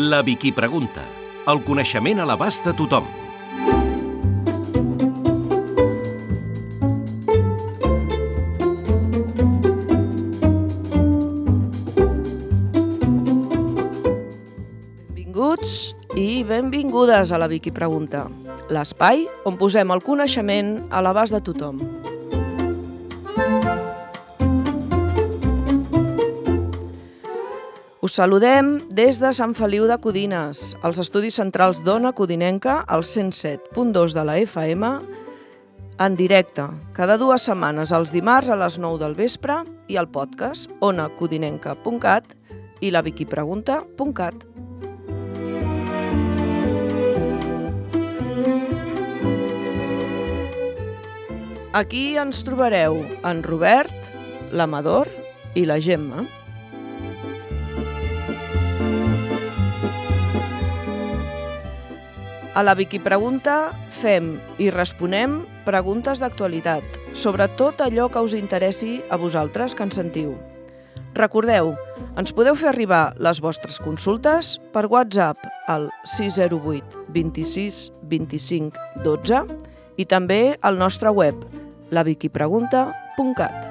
La Vicky Pregunta. El coneixement a l'abast de tothom. Benvinguts i benvingudes a la Vicky Pregunta, l'espai on posem el coneixement a l'abast de tothom. Us saludem des de Sant Feliu de Codines, als estudis centrals d'Ona Codinenca, al 107.2 de la FM, en directe, cada 2 setmanes, els dimarts a les 9 del vespre, i el podcast onacodinenca.cat i laviquipregunta.cat. Aquí ens trobareu en Robert, l'Amador i la Gemma. A la Vicky Pregunta fem i responem preguntes d'actualitat sobre tot allò que us interessi a vosaltres que ens sentiu. Recordeu, ens podeu fer arribar les vostres consultes per WhatsApp al 608 26 25 12 i també al nostre web, laviquipregunta.cat.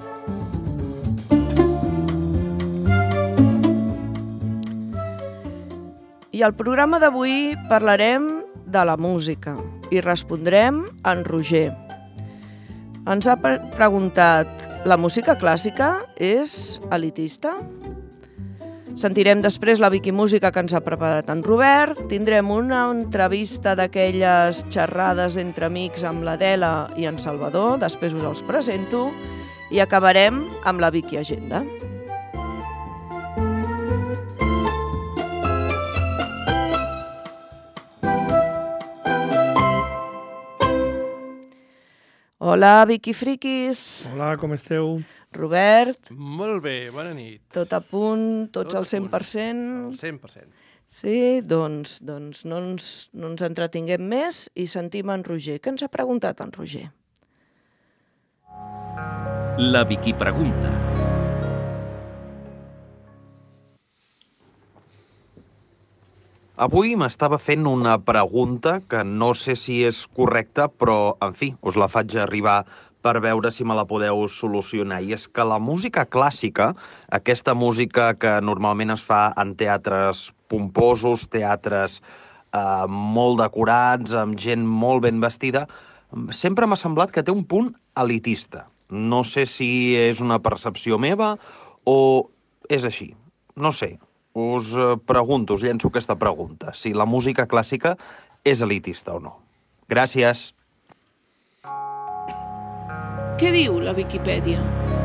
I al programa d'avui parlarem de la música i respondrem en Roger. Ens ha preguntat, la música clàssica és elitista? Sentirem després la Vicky Música que ens ha preparat en Robert, tindrem una entrevista d'aquelles xerrades entre amics amb l'Adela i en Salvador, després us els presento, i acabarem amb la Vicky Agenda. Hola, Vicky Friquis. Hola, com esteu? Robert. Molt bé, bona nit. Tot a punt, tots al 100%? Al 100%. Sí, doncs no ens entretinguem més i sentim en Roger. Què ens ha preguntat en Roger? La Vicky Pregunta. Avui m'estava fent una pregunta que no sé si és correcta, però, en fi, us la faig arribar per veure si me la podeu solucionar. I és que la música clàssica, aquesta música que normalment es fa en teatres pomposos, teatres molt decorats, amb gent molt ben vestida, sempre m'ha semblat que té un punt elitista. No sé si és una percepció meva o és així. No sé. Us pregunto, us llenço aquesta pregunta, si la música clàssica és elitista o no. Gràcies. Què diu la Viquipèdia?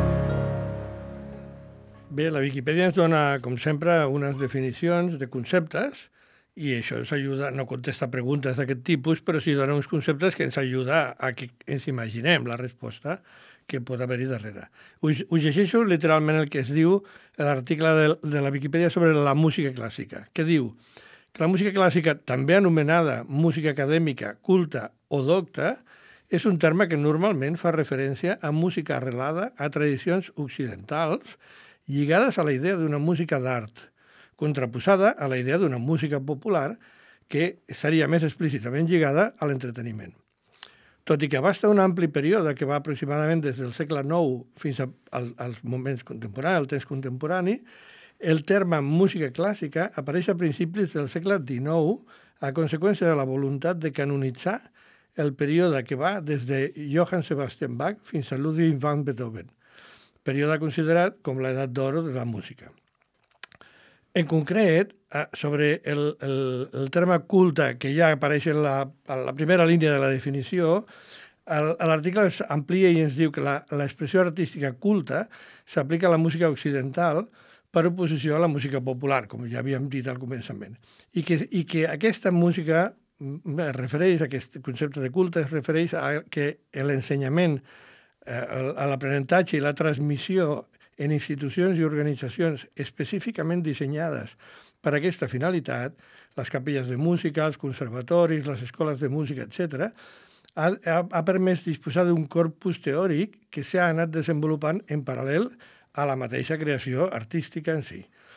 Bé, la Viquipèdia ens dona, com sempre, unes definicions de conceptes i això ens ajuda, no contesta preguntes d'aquest tipus, però sí dona uns conceptes que ens ajuda a que ens imaginem la resposta que pot haver-hi darrere. Us llegeixo literalment el que es diu l'article de la Viquipèdia sobre la música clàssica, que diu que la música clàssica, també anomenada música acadèmica, culta o docta, és un terme que normalment fa referència a música arrelada a tradicions occidentals lligades a la idea d'una música d'art, contraposada a la idea d'una música popular que seria més explícitament lligada a l'entreteniment. Tot i que abasta un ampli període que va aproximadament des del segle IX fins als moments contemporanis, al temps contemporani, el terme música clàssica apareix a principis del segle XIX a conseqüència de la voluntat de canonitzar el període que va des de Johann Sebastian Bach fins a Ludwig van Beethoven, període considerat com l'edat d'or de la música. En concret, sobre el terme culte, que ja apareix a la primera línia de la definició, l'article amplia i ens diu que l'expressió artística culta s'aplica a la música occidental per oposició a la música popular, com ja havíem dit al començament. I que aquesta música es refereix, aquest concepte de culte es refereix a que l'ensenyament, l'aprenentatge i la transmissió en institucions i organitzacions específicament dissenyades per a aquesta finalitat, les capelles de música, els conservatoris, les escoles de música, etc., ha permès disposar d'un corpus teòric que s'ha anat desenvolupant en paral·lel a la mateixa creació artística en si.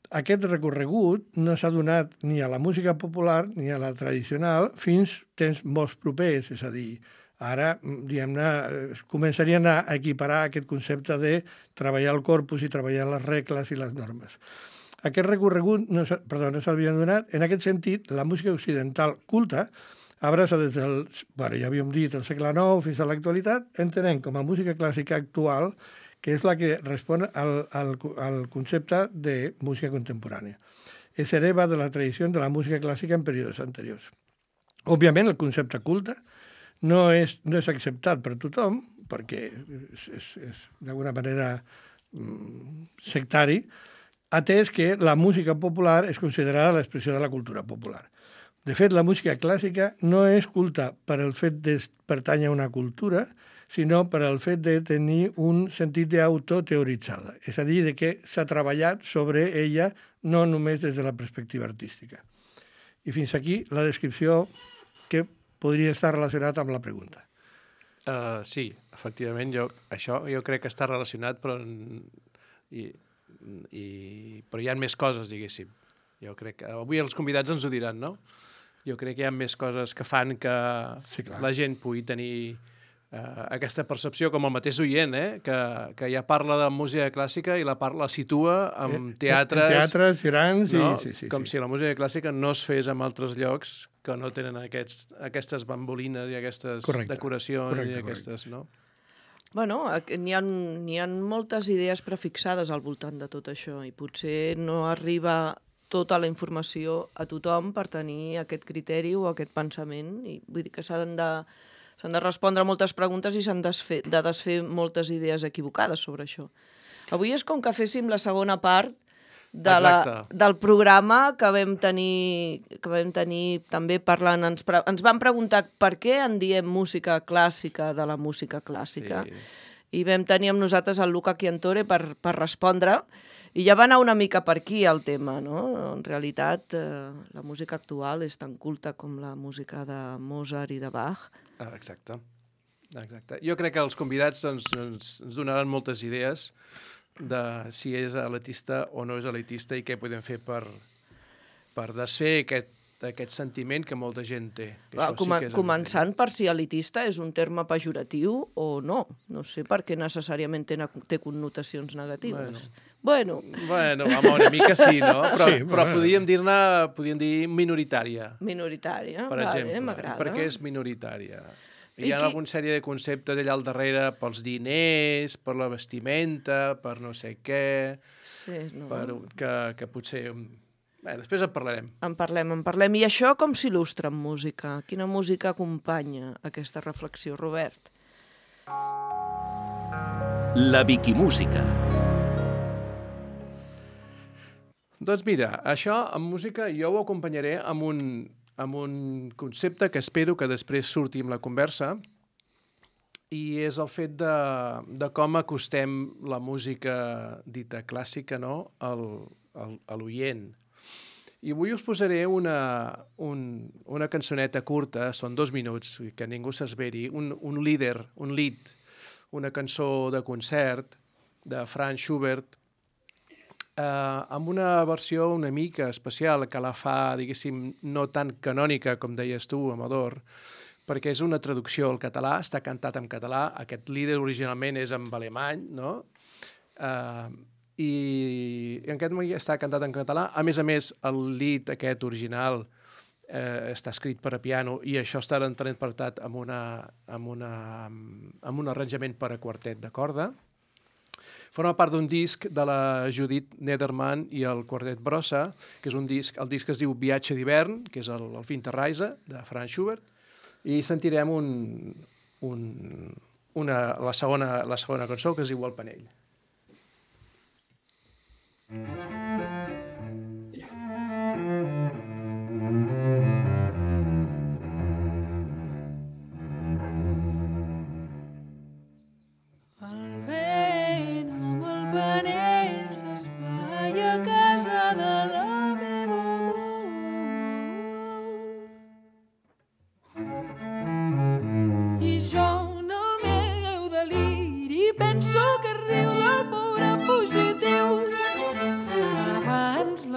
Aquest recorregut no s'ha donat ni a la música popular ni a la tradicional fins temps molt propers, és a dir, ara, diguem-ne, començarien a equiparar aquest concepte de treballar el corpus i treballar les regles i les normes. Aquest recorregut no s'havia donat. En aquest sentit, la música occidental culta abraça des del, ja havíem dit, el segle IX fins a l'actualitat, entenem com a música clàssica actual, que és la que respon al concepte de música contemporània. Es hereva de la tradició de la música clàssica en períodes anteriors. Òbviament, el concepte culte no és acceptat per tothom, perquè és d'alguna manera sectari, atès que la música popular és considerada l'expressió de la cultura popular. De fet, la música clàssica no és culta per el fet de pertànyer a una cultura, sinó per el fet de tenir un sentit d'autoteoritzada, és a dir, de que s'ha treballat sobre ella no només des de la perspectiva artística. I fins aquí la descripció que podria estar relacionat amb la pregunta. Sí, efectivament, això jo crec que està relacionat, però hi ha més coses, diguéssim. Jo crec que avui els convidats ens ho diran, no? Jo crec que hi ha més coses que fan que la gent pugui tenir aquesta percepció, com el mateix oient, que ja parla de música clàssica i la situa en teatres... En teatres grans, no? Sí. Com si la música clàssica no es fes en altres llocs que no tenen aquestes bambolines i aquestes decoracions i aquestes, no? Bueno, n'hi ha moltes idees prefixades al voltant de tot això i potser no arriba tota la informació a tothom per tenir aquest criteri o aquest pensament. I vull dir que s'han de respondre moltes preguntes i s'han de desfer moltes idees equivocades sobre això. Avui és com que féssim la segona part del programa que vam tenir també parlant. Ens van preguntar per què en diem música clàssica de la música clàssica. I vam tenir amb nosaltres el Luca Chiantore per respondre. I ja va anar una mica per aquí el tema, no? En realitat, la música actual és tan culta com la música de Mozart i de Bach. Exacte. Jo crec que els convidats ens donaran moltes idees de si és elitista o no és elitista i què podem fer per desfer aquest sentiment que molta gent té. Començant per si elitista és un terme pejoratiu o no. No sé per què necessàriament té connotacions negatives. Bueno, una mica sí, no? Però podríem dir minoritària. Minoritària, per exemple, m'agrada. Per què és minoritària? Hi ha alguna sèrie de conceptes allà al darrere pels diners, per la vestimenta, per no sé què, que potser... Bé, després en parlarem. En parlem. I això com s'il·lustra en música? Quina música acompanya aquesta reflexió, Robert? La Viquimúsica. Doncs mira, això en música jo ho acompanyaré amb un concepte que espero que després surti amb la conversa, i és el fet de com acostem la música dita clàssica, no?, a l'oient. I avui us posaré una cançoneta curta, són 2 minuts, que ningú s'esveri, un lead, una cançó de concert de Franz Schubert, amb una versió una mica especial que la fa, diguéssim, no tan canònica com deies tu, Amador, perquè és una traducció al català, està cantat en català, aquest líder originalment és en alemany, no? I en aquest moment està cantat en català. A més, el lead aquest original està escrit per a piano i això està interpretat amb un arranjament per a quartet de corda. Forma part d'un disc de la Judith Nederman i el Quartet Brossa, que és el disc es diu Viatge d'hivern, que és el Winterreise de Franz Schubert, i sentirem la segona cançó, que es diu El Panell. Penso que riu del pobre fugitiu abans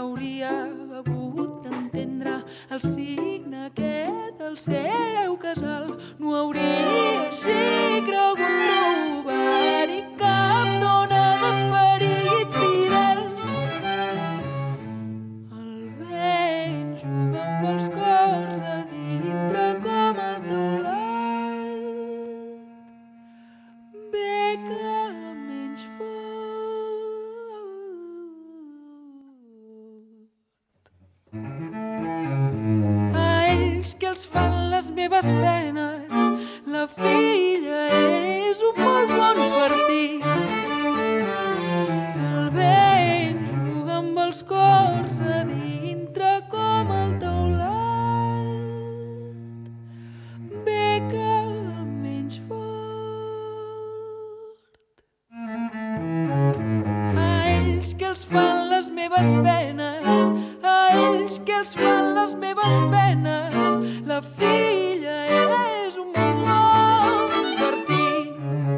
seu casal. No hauria així cregut trobar-hi cap dona d'esperit fidel. El vent juga amb els cors a dintre com el teulat. Beca menys fort. A ells que els fan les meves penes, la filla és un molt bon partit. El vent juga amb els cors a dintre com el teulat. Beca menys fort. A ells que els fan les meves penes, a ells que els fan les meves penes, la filla és un molt bon partit.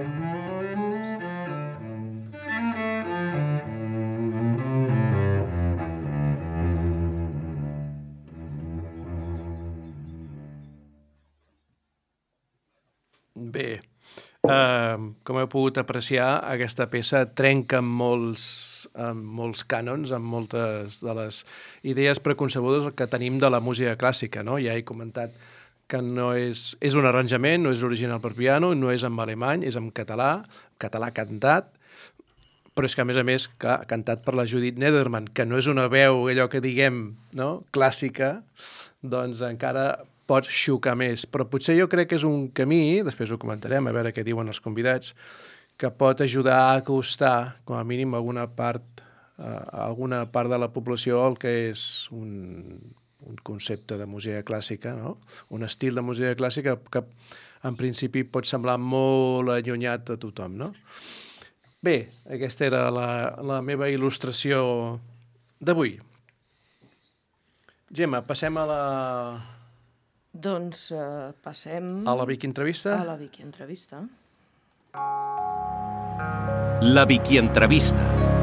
Bé, com heu pogut apreciar, aquesta peça trenca amb molts cànons, amb moltes de les idees preconcebudes que tenim de la música clàssica, no? Ja he comentat que no és un arranjament, no és original per piano, no és en alemany, és en català cantat, però és que, a més, cantat per la Judith Nederman, que no és una veu, allò que diguem, no?, clàssica, doncs encara pot xocar més. Però potser jo crec que és un camí, després ho comentarem, a veure què diuen els convidats, que pot ajudar a acostar, com a mínim, alguna part de la població al que és un concepte de música clàssica, no? Un estil de música clàssica que en principi pot semblar molt allunyat a tothom, no? Bé, aquesta era la meva il·lustració d'avui. Gemma, passem a la... Doncs passem... A la Vicky Entrevista? A la Vicky Entrevista. La Vicky Entrevista.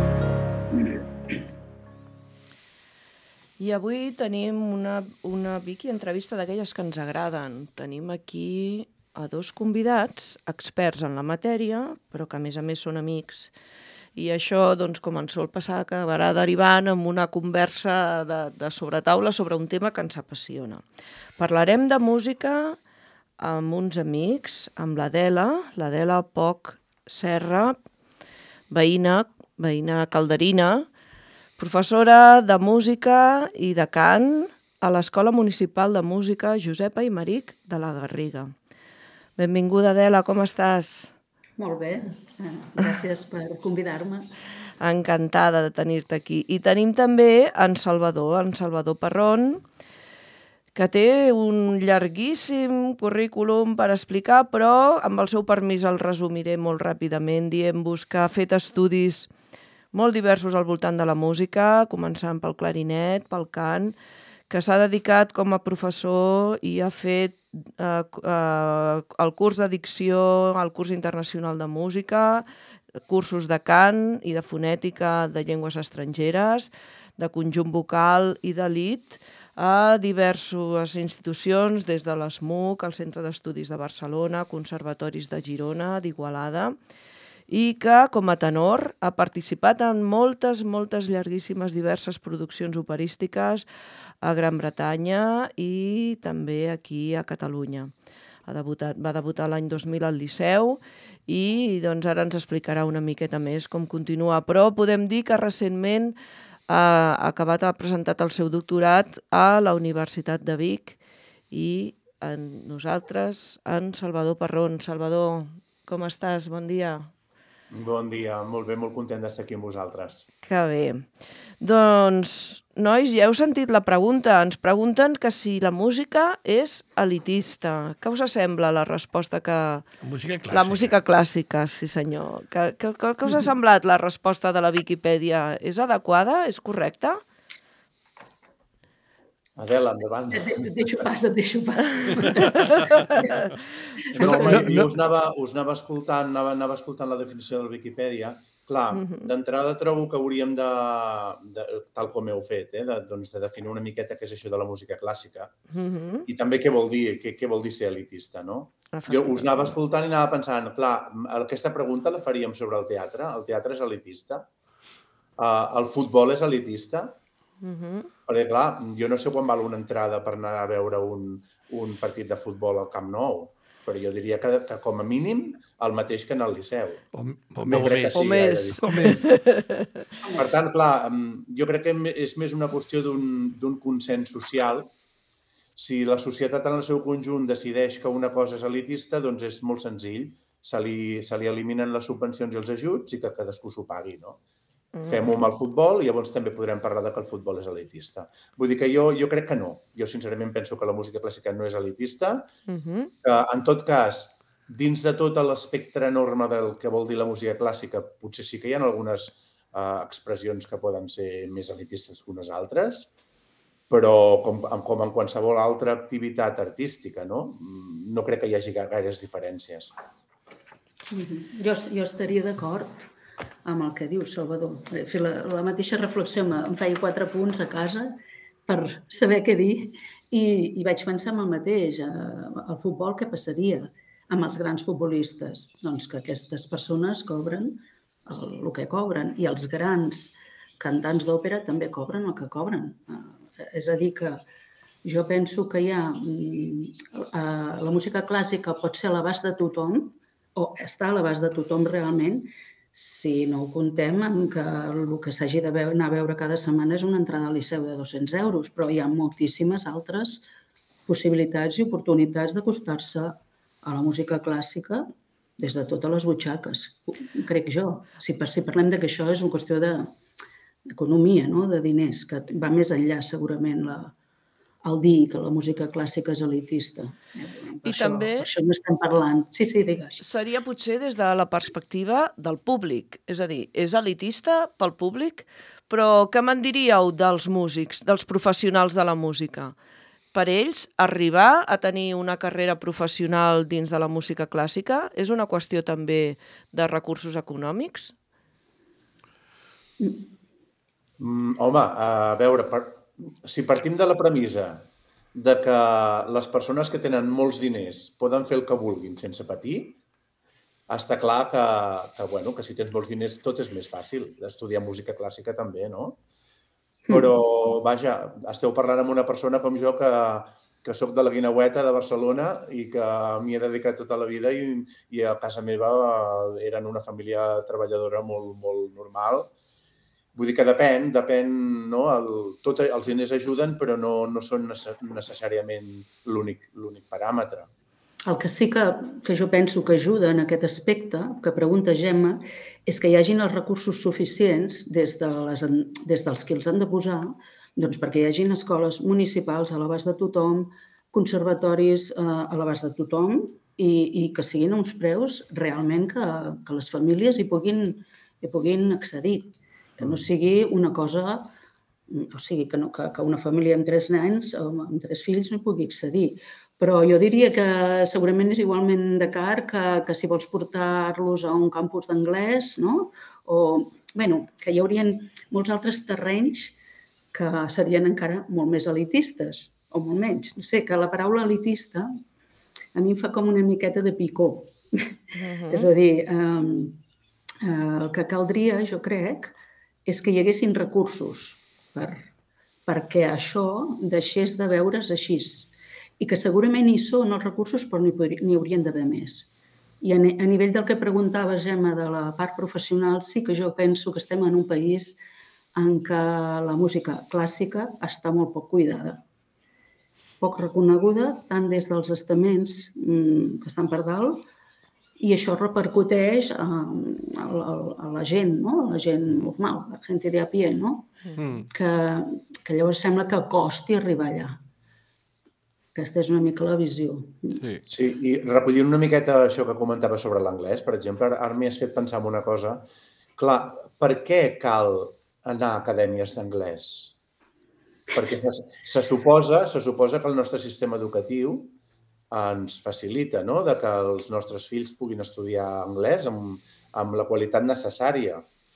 I avui tenim una Vicky Entrevista d'aquelles que ens agraden. Tenim aquí a dos convidats, experts en la matèria, però que a més són amics. I això, doncs, com ens sol passar, acabarà derivant en una conversa de sobretaula sobre un tema que ens apassiona. Parlarem de música amb uns amics, amb l'Adela Poch Serra, veïna calderina, professora de música i de cant a l'Escola Municipal de Música Josepa Imeric de la Garriga. Benvinguda, Adela, com estàs? Molt bé, gràcies per convidar-me. Encantada de tenir-te aquí. I tenim també en Salvador Parrón, que té un llarguíssim currículum per explicar, però amb el seu permís el resumiré molt ràpidament, dient-vos que ha fet estudis molt diversos al voltant de la música, començant pel clarinet, pel cant, que s'ha dedicat com a professor i ha fet el curs de dicció, el curs internacional de música, cursos de cant i de fonètica de llengües estrangeres, de conjunt vocal i de lied, a diverses institucions, des de l'ESMUC, el Centre d'Estudis de Barcelona, conservatoris de Girona, d'Igualada, i que, com a tenor, ha participat en moltes llarguíssimes diverses produccions operístiques a Gran Bretanya i també aquí a Catalunya. Va debutar l'any 2000 al Liceu i doncs ara ens explicarà una miqueta més com continua. Però podem dir que recentment ha presentat el seu doctorat a la Universitat de Vic i nosaltres, en Salvador Parrón. Salvador, com estàs? Bon dia. Bon dia, molt bé, molt content d'estar aquí amb vosaltres. Que bé. Doncs, nois, ja heu sentit la pregunta. Ens pregunten que si la música és elitista. Què us sembla la resposta que... La música clàssica, sí senyor. Què us ha semblat la resposta de la Viquipèdia? És adequada? És correcta? Adela, endavant. Et deixo pas. No, us anava escoltant la definició de la Viquipèdia, Clar, d'entrada trobo que hauríem de tal com heu fet, de definir una miqueta què és això de la música clàssica i també què vol dir ser elitista, no? Jo us anava escoltant i anava pensant, clar, aquesta pregunta la faríem sobre el teatre. El teatre és elitista? El futbol és elitista? Perquè, clar, jo no sé quan val una entrada per anar a veure un partit de futbol al Camp Nou, però jo diria que com a mínim el mateix que en el Liceu. No crec que sigui gaire més. Per tant, clar, jo crec que és més una qüestió d'un consens social. Si la societat en el seu conjunt decideix que una cosa és elitista, doncs és molt senzill. Se li eliminen les subvencions i els ajuts i que cadascú s'ho pagui, no? Fem-ho amb el futbol i llavors també podrem parlar que el futbol és elitista. Vull dir que jo crec que no. Jo sincerament penso que la música clàssica no és elitista, que en tot cas, dins de tot l'espectre enorme del que vol dir la música clàssica, potser sí que hi ha algunes expressions que poden ser més elitistes que unes altres, però com en qualsevol altra activitat artística, no? No crec que hi hagi gaires diferències. Jo estaria d'acord amb el que diu Salvador. La mateixa reflexió em feia 4 punts a casa per saber què dir i vaig pensar en el mateix. Al futbol què passaria amb els grans futbolistes? Doncs que aquestes persones cobren el que cobren i els grans cantants d'òpera també cobren el que cobren. És a dir, que jo penso que la música clàssica pot ser a l'abast de tothom o està a l'abast de tothom realment si no ho contem amb que el que s'hagi d'anar a veure cada setmana és una entrada al Liceu de 200 euros, però hi ha moltíssimes altres possibilitats i oportunitats d'acostar-se a la música clàssica des de totes les butxaques, crec jo. Si parlem que això és una qüestió d'economia, de diners, que va més enllà segurament el dir que la música clàssica és elitista. I també... Per això no estem parlant. Sí, digues. Seria potser des de la perspectiva del públic. És a dir, és elitista pel públic, però què me'n diríeu dels músics, dels professionals de la música? Per ells, arribar a tenir una carrera professional dins de la música clàssica és una qüestió també de recursos econòmics? Home, a veure, si partim de la premissa de que les persones que tenen molts diners poden fer el que vulguin sense patir, està clar que si tens molts diners tot és més fàcil. Estudiar música clàssica també, no? Però, vaja, esteu parlant amb una persona com jo que soc de la Guineueta de Barcelona i que m'hi he dedicat tota la vida i a casa meva eren una família treballadora molt, molt normal. Vull dir que depèn, no? Els diners ajuden, però no són necessàriament l'únic paràmetre. El que sí que jo penso que ajuda en aquest aspecte, que pregunta Gemma, és que hi hagin els recursos suficients des dels que els han de posar, doncs perquè hi hagin escoles municipals a l'abast de tothom, conservatoris a l'abast de tothom i que siguin uns preus realment que les famílies hi puguin accedir. Que no sigui una cosa, o sigui, que una família amb 3 nens o amb 3 fills no hi pugui accedir. Però jo diria que segurament és igualment de car que si vols portar-los a un campus d'anglès, no? O, bé, que hi haurien molts altres terrenys que serien encara molt més elitistes, o molt menys. No sé, que la paraula elitista a mi em fa com una miqueta de picor. És a dir, el que caldria, jo crec, és que hi haguessin recursos perquè això deixés de veure's així. I que segurament hi són els recursos, però n'hi haurien d'haver més. I a nivell del que preguntava Gemma de la part professional, sí que jo penso que estem en un país en què la música clàssica està molt poc cuidada. Poc reconeguda, tant des dels estaments que estan per dalt, i això repercuteix a la gent, no? A la gent normal, la gent de a pie, no? Que llavors sembla que costi arribar allà. Aquesta és una mica la visió. Sí, i recollint una miqueta això que comentava sobre l'anglès, per exemple, ara m'hi has fet pensar en una cosa. Clar, per què cal anar a acadèmies d'anglès? Perquè se suposa que el nostre sistema educatiu ens facilita, no?, de que els nostres fills puguin estudiar anglès amb la qualitat necessària.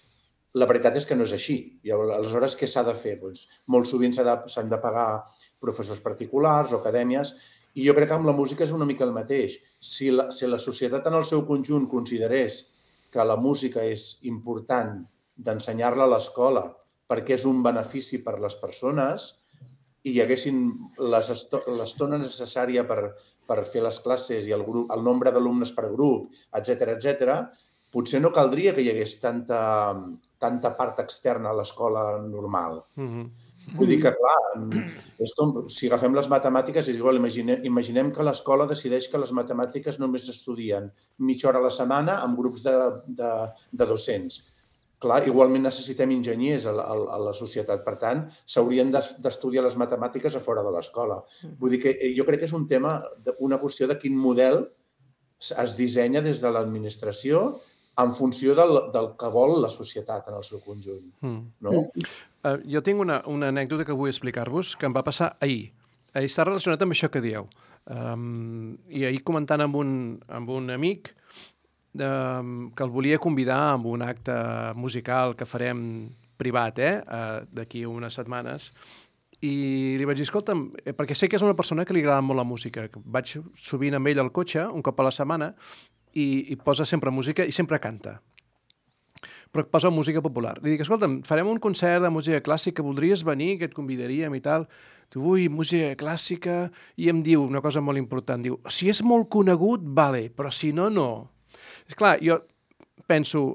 la veritat és que no és així. I aleshores, què s'ha de fer? Doncs, molt sovint s'han de pagar professors particulars o acadèmies, i jo crec que amb la música és una mica el mateix. Si la societat en el seu conjunt considerés que la música és important d'ensenyar-la a l'escola perquè és un benefici per les persones i hi haguessin l'estona necessària per fer les classes i el nombre d'alumnes per grup, etc., potser no caldria que hi hagués tanta part externa a l'escola normal. Vull dir que, clar, és com si agafem les matemàtiques, és igual, imaginem que l'escola decideix que les matemàtiques només s'estudien mitja hora a la setmana amb grups de 200. Clar, igualment necessitem enginyers a la societat. Per tant, s'haurien d'estudiar les matemàtiques a fora de l'escola. Vull dir que jo crec que és un tema, una qüestió de quin model es dissenya des de l'administració en funció del que vol la societat en el seu conjunt. No? Jo tinc una anècdota que vull explicar-vos que em va passar ahir. Està relacionat amb això que dieu. I ahir comentant amb un amic que el volia convidar a un acte musical que farem privat, d'aquí unes setmanes, i li vaig dir, escolta'm, perquè sé que és una persona que li agrada molt la música, que vaig sovint amb ell al cotxe, un cop a la setmana, i posa sempre música i sempre canta. Però posa música popular. Li dic, escolta'm, farem un concert de música clàssica, voldries venir, que et convidaríem i tal? Diu, ui, música clàssica... I em diu una cosa molt important, diu, si és molt conegut, vale, però si no, no. És clar, jo penso,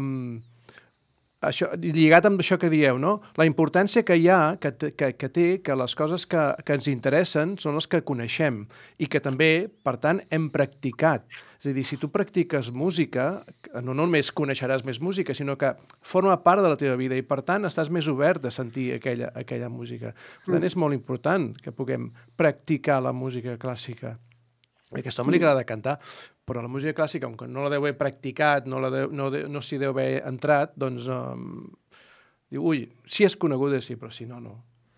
lligat amb això que dieu, no? La importància que hi ha, que té, que les coses que ens interessen són les que coneixem i que també, per tant, hem practicat. És a dir, si tu practiques música, no només coneixeràs més música, sinó que forma part de la teva vida i, per tant, estàs més obert a sentir aquella música. Per tant, és molt important que puguem practicar la música clàssica. A aquest home li agrada cantar, però la música clàssica, com que no la deu haver practicat, no s'hi deu haver entrat, doncs diu, ui, si és coneguda, sí, però si no, no.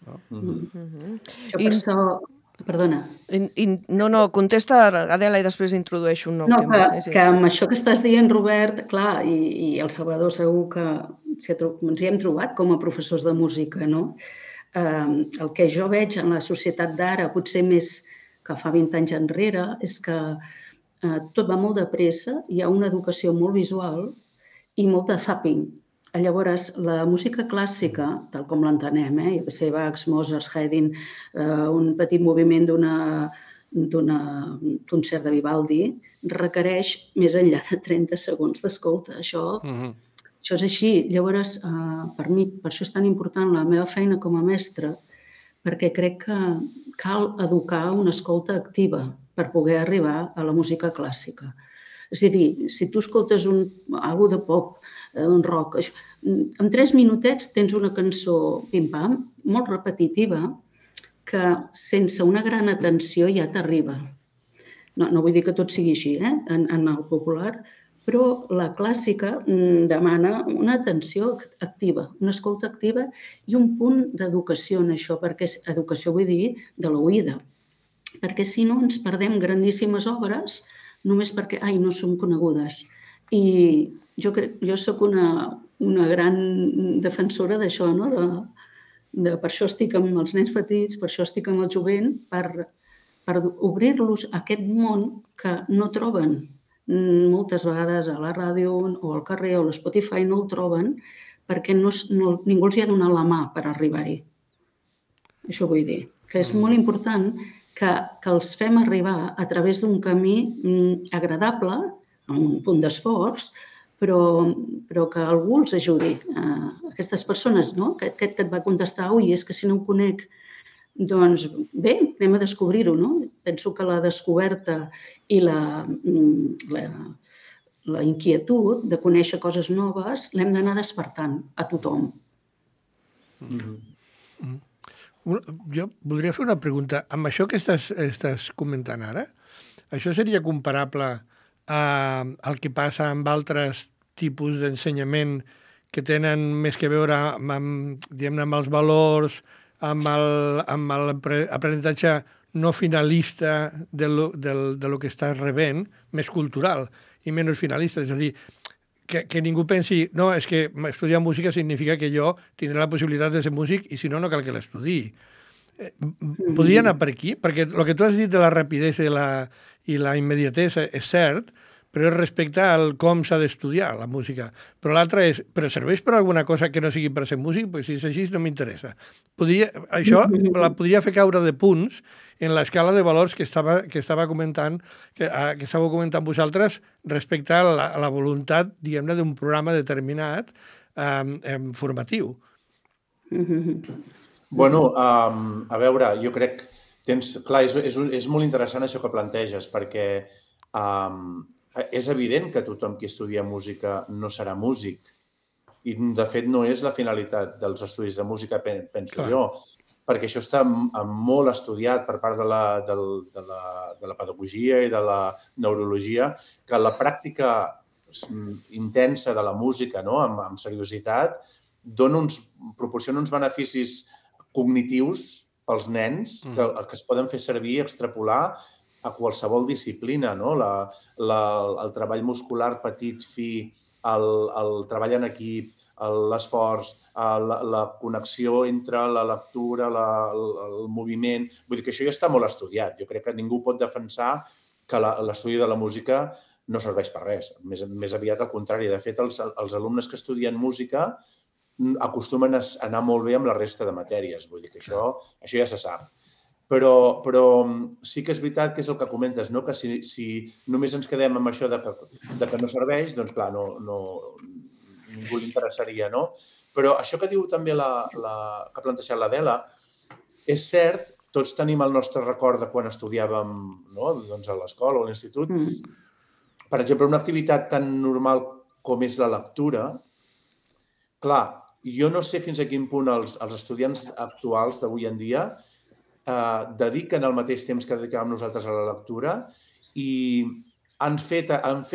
Jo per això... Perdona. No, contesta, Adela, i després introdueixo un nou tema. No, que amb això que estàs dient, Robert, clar, i el Salvador segur que ens hi hem trobat com a professors de música, no? El que jo veig en la societat d'ara, potser més que fa 20 anys enrere, és que tot va molt de pressa, hi ha una educació molt visual i molt de zapping. Llavors, la música clàssica, tal com l'entenem, jo que sé, Bach, Mozart, Haydn, un petit moviment d'un concert de Vivaldi, requereix més enllà de 30 segons d'escolta. Això és així. Llavors, per mi, per això és tan important la meva feina com a mestra, perquè crec que cal educar una escolta activa per poder arribar a la música clàssica. És a dir, si tu escoltes algú de pop, un rock, en 3 minutets tens una cançó pim-pam, molt repetitiva, que sense una gran atenció ja t'arriba. No vull dir que tot sigui així, en el popular, però la clàssica demana una atenció activa, una escolta activa i un punt d'educació en això, perquè educació vull dir de l'oïda, perquè si no ens perdem grandíssimes obres només perquè, no són conegudes. I jo soc una gran defensora d'això, no? Per això estic amb els nens petits, per això estic amb el jovent, per obrir-los a aquest món que no troben moltes vegades a la ràdio o al carrer o a l'Spotify, no el troben perquè ningú els hi ha donat la mà per arribar-hi. Això vull dir, que és molt important que els fem arribar a través d'un camí agradable, amb un punt d'esforç, però que algú els ajudi. Aquestes persones, no? Aquest que et va contestar, és que si no ho conec, doncs bé, anem a descobrir-ho, no? Penso que la descoberta i la inquietud de conèixer coses noves l'hem d'anar despertant a tothom. Jo voldria fer una pregunta. Amb això que estàs comentant ara, això seria comparable al que passa amb altres tipus d'ensenyament que tenen més que veure amb els valors, amb l'aprenentatge no finalista de lo que estàs rebent, més cultural i menys finalista. És a dir, que ningú pensi, no, és que estudiar música significa que jo tindré la possibilitat de ser músic i si no, no cal que l'estudiï. Podria anar per aquí? Perquè el que tu has dit de la rapidesa i la immediatesa és cert, però és respecte al com s'ha d'estudiar la música. Però l'altre és, però serveix per alguna cosa que no sigui per ser músic? Pues si és així no m'interessa. Això la podria fer caure de punts en l'escala de valors que estava comentant que estàveu comentant vosaltres respecte a la voluntat, diguem-ne, d'un programa determinat formatiu. Bueno, a veure, jo crec... Clar, és molt interessant això que planteges, perquè és evident que tothom qui estudia música no serà músic. I, de fet, no és la finalitat dels estudis de música, penso jo, perquè això està molt estudiat per part de la pedagogia i de la neurologia, que la pràctica intensa de la música, no?, amb seriositat, proporciona uns beneficis cognitius pels nens que es poden fer servir i extrapolar a qualsevol disciplina, no? El treball muscular petit, fi, el treball en equip, l'esforç, la connexió entre la lectura, el moviment... Vull dir que això ja està molt estudiat. Jo crec que ningú pot defensar que l'estudi de la música no serveix per res. Més aviat al contrari. De fet, els alumnes que estudien música acostumen a anar molt bé amb la resta de matèries. Vull dir que això ja se sap. Però sí que és veritat que és el que comentes, no? Que si només ens quedem amb això de que no serveix, doncs clar, ningú li interessaria, no? Però això que diu també que ha plantejat l'Adela, és cert, tots tenim el nostre record de quan estudiàvem, no?, doncs a l'escola o a l'institut. Per exemple, una activitat tan normal com és la lectura, clar, jo no sé fins a quin punt els estudiants actuals d'avui en dia dediquen el mateix temps que dedicàvem nosaltres a la lectura i han fet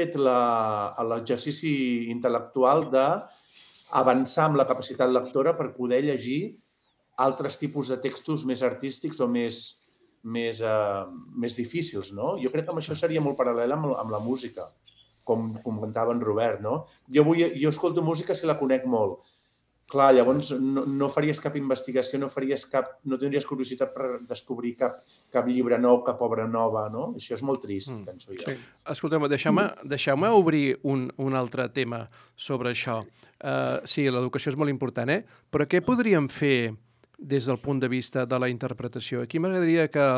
l'exercici intel·lectual d'avançar amb la capacitat lectora per poder llegir altres tipus de textos més artístics o més difícils, no? Jo crec que amb això seria molt paral·lel amb la música, com comentava en Robert, no? Jo escolto música si la conec molt. Clar, llavors no faries cap investigació, no tindries curiositat per descobrir cap llibre nou, cap obra nova, no? Això és molt trist, penso jo. Escolteu, deixeu-me obrir un altre tema sobre això. Sí, l'educació és molt important, però què podríem fer des del punt de vista de la interpretació? Aquí m'agradaria que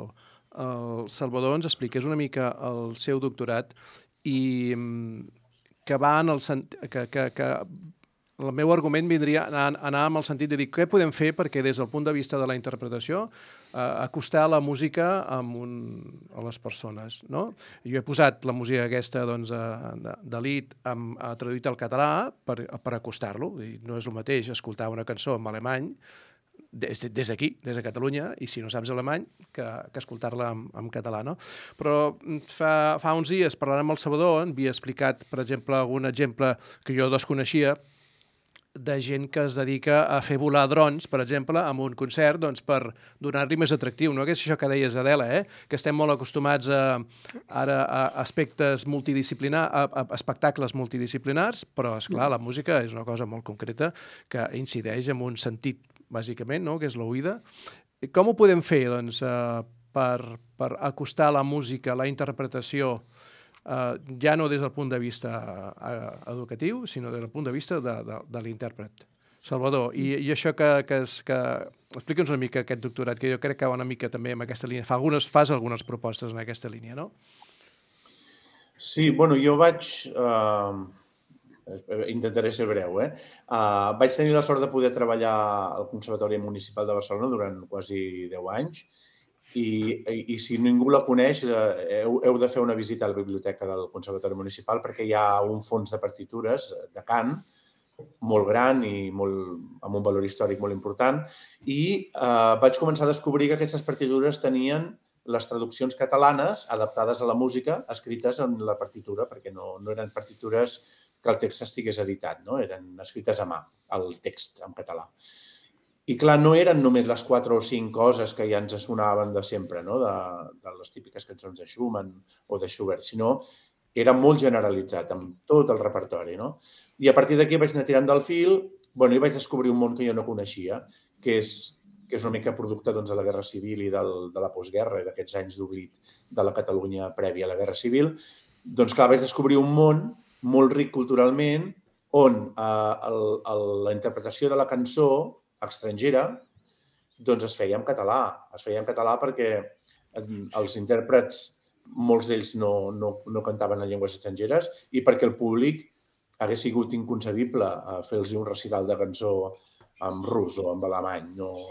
el Salvador ens expliqués una mica el seu doctorat i que va en el sentit... El meu argument vindria a anar amb el sentit de dir què podem fer perquè des del punt de vista de la interpretació acostar la música a les persones, no? Jo he posat la música aquesta d'Elit traduït al català per acostar-lo. No és el mateix escoltar una cançó en alemany des d'aquí, des de Catalunya, i si no saps alemany, que escoltar-la en català, no? Però fa uns dies, parlant amb el Salvador, havia explicat, per exemple, algun exemple que jo desconeixia, de gent que es dedica a fer volar drons, per exemple, en un concert, doncs per donar-li més atractiu, no? Que és això que deies, Adela, que estem molt acostumats ara a aspectes multidisciplinars, a espectacles multidisciplinars, però, esclar, la música és una cosa molt concreta que incideix en un sentit, bàsicament, no?, que és l'oïda. Com ho podem fer, doncs, per acostar la música, la interpretació, ja no des del punt de vista educatiu, sinó des del punt de vista de l'intèrpret? Salvador, i això que explica'ns una mica aquest doctorat, que jo crec que va una mica també en aquesta línia. Fas algunes propostes en aquesta línia, no? Sí, bueno, jo intentaré ser breu, vaig tenir la sort de poder treballar al Conservatori Municipal de Barcelona durant quasi 10 anys i si ningú la coneix heu de fer una visita a la biblioteca del Conservatori Municipal perquè hi ha un fons de partitures de cant molt gran i amb un valor històric molt important i vaig començar a descobrir que aquestes partitures tenien les traduccions catalanes adaptades a la música escrites en la partitura perquè no eren partitures que el text estigués editat, no? Eren escrites a mà, el text en català. I clar, no eren només les 4 o 5 coses que ja ens sonaven de sempre, no? De les típiques cançons de Schumann o de Schubert, sinó era molt generalitzat amb tot el repertori, no? I a partir d'aquí vaig anar tirant del fil, i vaig descobrir un món que jo no coneixia, que és una mica producte de la Guerra Civil i de la postguerra i d'aquests anys d'oblit de la Catalunya prèvia a la Guerra Civil. Doncs clar, vaig descobrir un món molt ric culturalment on la interpretació de la cançó estrangera es feia en català. Es feia en català perquè els intèrprets, molts d'ells no cantaven en llengües estrangeres i perquè el públic hagués sigut inconcebible fer-los un recital de cançó en rus o en alemany.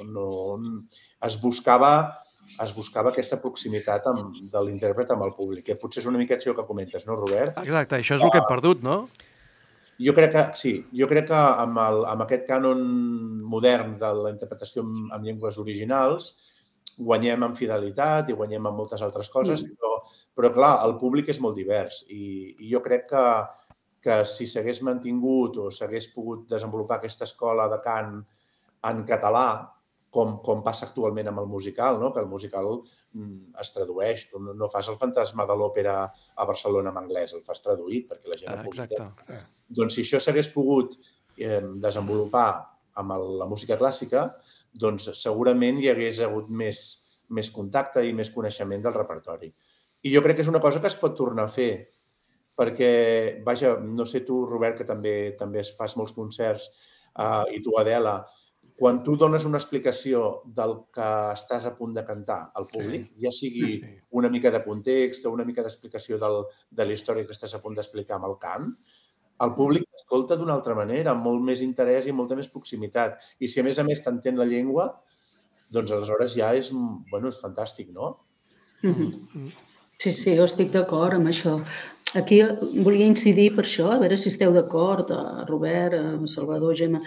Es buscava aquesta proximitat de l'intèrpret amb el públic, que potser és una mica això que comentes, no, Robert? Exacte, això és el que hem perdut, no? Jo crec que sí. Jo crec que amb aquest cànon modern de la interpretació en llengües originals guanyem en fidelitat i guanyem en moltes altres coses, però clar, el públic és molt divers i jo crec que si s'hagués mantingut o s'hagués pogut desenvolupar aquesta escola de cant en català, com passa actualment amb el musical, no? Que el musical es tradueix. Tu no fas el Fantasma de l'Òpera a Barcelona en anglès, el fas traduït perquè la gent ho pugui entendre. Doncs si això s'hagués pogut desenvolupar amb la música clàssica, doncs segurament hi hagués hagut més contacte i més coneixement del repertori. I jo crec que és una cosa que es pot tornar a fer, perquè, vaja, no sé tu, Robert, que també fas molts concerts, i tu, Adela, quan tu dones una explicació del que estàs a punt de cantar al públic, ja sigui una mica de context o una mica d'explicació de la història que estàs a punt d'explicar amb el cant, el públic escolta d'una altra manera, amb molt més interès i molta més proximitat. I si a més t'entén la llengua, doncs aleshores ja és fantàstic, no? Sí, jo estic d'acord amb això. Aquí volia incidir per això, a veure si esteu d'acord, Robert, Salvador, Gemma,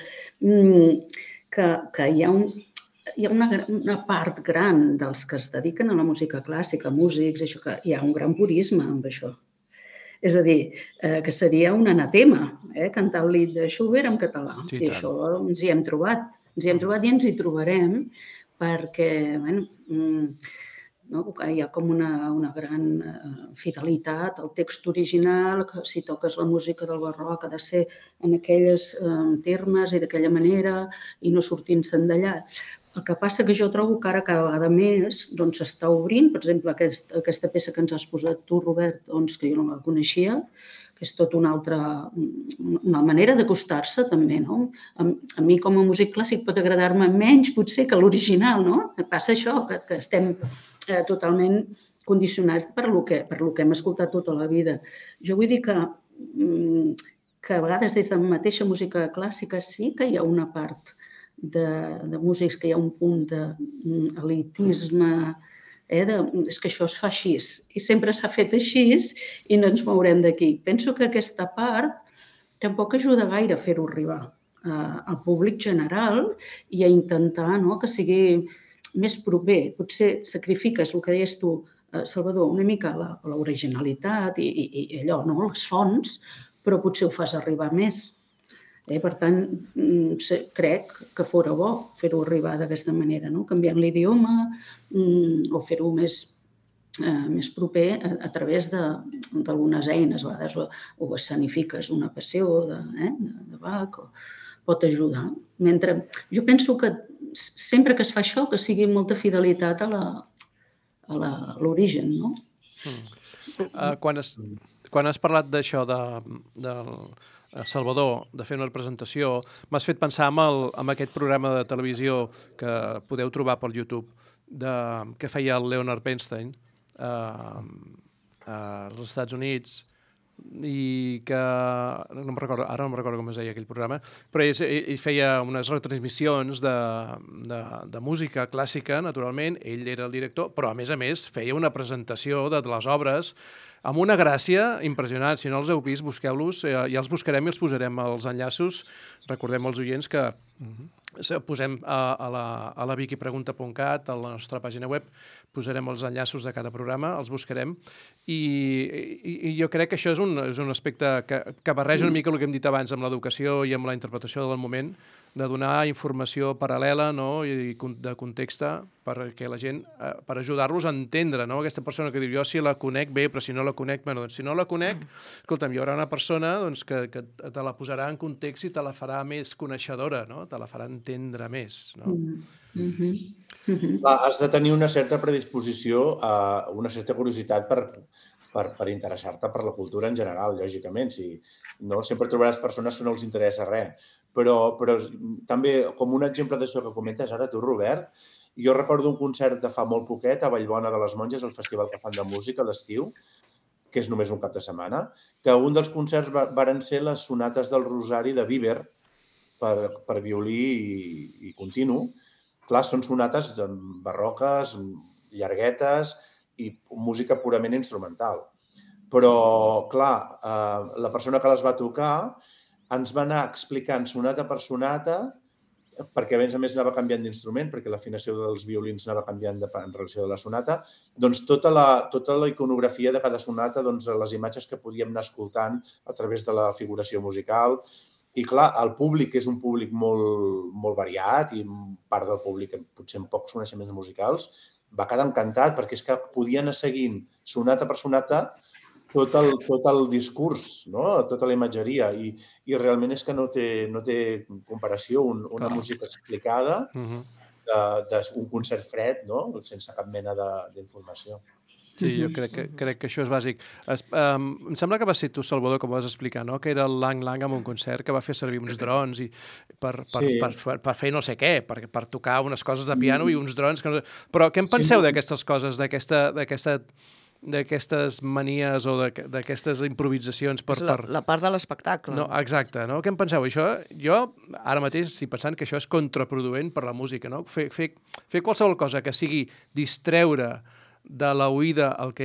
que hi ha una part gran dels que es dediquen a la música clàssica, músics, això, que hi ha un gran purisme amb això. És a dir, que seria un anatema, cantar el lied de Schubert en català. I això ens hi hem trobat. Ens hi hem trobat i ens hi trobarem perquè, hi ha com una gran fidelitat al text original, que si toques la música del barroc ha de ser en aquells termes i d'aquella manera i no sortint-se'n d'allà. El que passa que jo trobo que ara cada vegada més s'està obrint, per exemple, aquesta peça que ens has posat tu, Robert, que jo no la coneixia, que és tot una manera d'acostar-se també, no? A mi com a músic clàssic pot agradar-me menys potser que l'original, no? Passa això, que estem totalment condicionats per lo que hem escoltat tota la vida. Jo vull dir que a vegades des de la mateixa música clàssica sí que hi ha una part de músics que hi ha un punt d'elitisme, és que això es fa així i sempre s'ha fet així i no ens mourem d'aquí. Penso que aquesta part tampoc ajuda gaire a fer-ho arribar al públic general i a intentar que sigui més proper. Potser sacrifiques el que deies tu, Salvador, una mica l'originalitat i allò, les fonts, però potser ho fas arribar més. Per tant, crec que fora bo fer-ho arribar d'aquesta manera, canviant l'idioma o fer-ho més proper a través d'algunes eines. A vegades ho escenifiques una passió de Bach, pot ajudar. Jo penso que sempre que es fa això, que sigui molta fidelitat a l'origen, no? Quan has parlat d'això del Salvador, de fer una presentació, m'has fet pensar en aquest programa de televisió que podeu trobar pel YouTube que feia el Leonard Bernstein als Estats Units i que ara no me'n recordo com es deia aquell programa, però ell feia unes retransmissions de música clàssica, naturalment, ell era el director, però a més feia una presentació de les obres amb una gràcia impressionant. Si no els heu vist, busqueu-los, ja els buscarem i els posarem els enllaços. Recordem als oients que posem a la wikipregunta.cat, a la nostra pàgina web, posarem els enllaços de cada programa, els buscarem, i jo crec que això és un aspecte que barreja una mica el que hem dit abans amb l'educació i amb la interpretació del moment, de donar informació paral·lela, no? I de context perquè la gent, per ajudar-los a entendre, no? Aquesta persona que diu, jo si la conec bé, però si no la conec, bueno, doncs si no la conec, escolta'm, hi haurà una persona doncs, que te la posarà en context i te la farà més coneixedora, no? Te la farà entendre més, no? Clar, has de tenir una certa predisposició, una certa curiositat per interessar-te per la cultura en general, lògicament. No sempre trobaràs persones que no els interessa res. Però també, com un exemple d'això que comentes ara tu, Robert, jo recordo un concert de fa molt poquet a Vallbona de les Monges, el festival que fan de música a l'estiu, que és només un cap de setmana, que un dels concerts varen ser les sonates del Rosari de Biber per violí i continu. Clar, són sonates barroques, llarguetes i música purament instrumental. Però, clar, la persona que les va tocar ens va anar explicant sonata per sonata, perquè a més anava canviant d'instrument, perquè l'afinació dels violins anava canviant en relació de la sonata, doncs tota la iconografia de cada sonata, doncs les imatges que podíem anar escoltant a través de la figuració musical. I clar, el públic és un públic molt variat i part del públic potser amb pocs coneixements musicals va quedar encantat perquè és que podia anar seguint sonata per sonata tot el discurs, no? Tota la imatgeria i realment és que no té comparació una música explicada d'un concert fred, no? Sense cap mena d'informació. Sí, jo crec que això és bàsic. Em sembla que va ser tu, Salvador, que ho vas explicar, no? Que era el Lang Lang en un concert que va fer servir uns drons per fer no sé què, per tocar unes coses de piano i uns drons. Però què en penseu d'aquestes coses, d'aquestes manies o d'aquestes improvisacions? La part de l'espectacle. No, exacte, no? Què en penseu? Això, jo ara mateix estic pensant que això és contraproduent per la música, no? Fer qualsevol cosa que sigui distreure de l'oïda el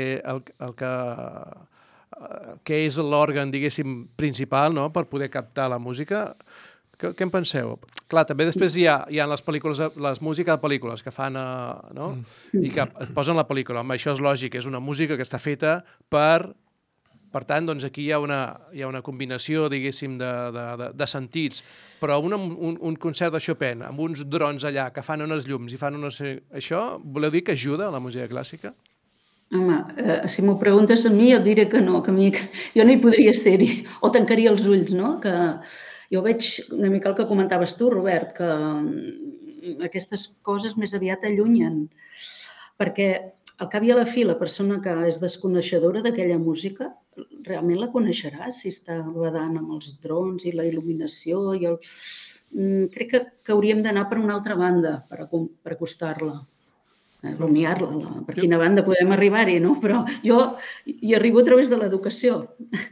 que és l'òrgan, diguéssim, principal, no?, per poder captar la música. Què en penseu? Clar, també després hi ha les pel·lícules, les músiques de pel·lícules que fan, no?, i que es posen la pel·lícula. Home, això és lògic, és una música que està feta Per tant, doncs aquí hi ha una combinació, diguéssim, de sentits. Però un concert de Chopin amb uns drons allà que fan unes llums i fan això, voleu dir que ajuda a la música clàssica? Home, si m'ho preguntes a mi, jo diré que no, que jo no hi podria ser-hi, o tancaria els ulls, no? Que jo veig una mica el que comentaves tu, Robert, que aquestes coses més aviat allunyen, perquè al cap i a la fi, la persona que és desconeixedora d'aquella música realment la coneixerà si està badant amb els drons i la il·luminació. Crec que hauríem d'anar per una altra banda per acostar-la, rumiar-la. Per quina banda podem arribar-hi, no? Però jo hi arribo a través de l'educació.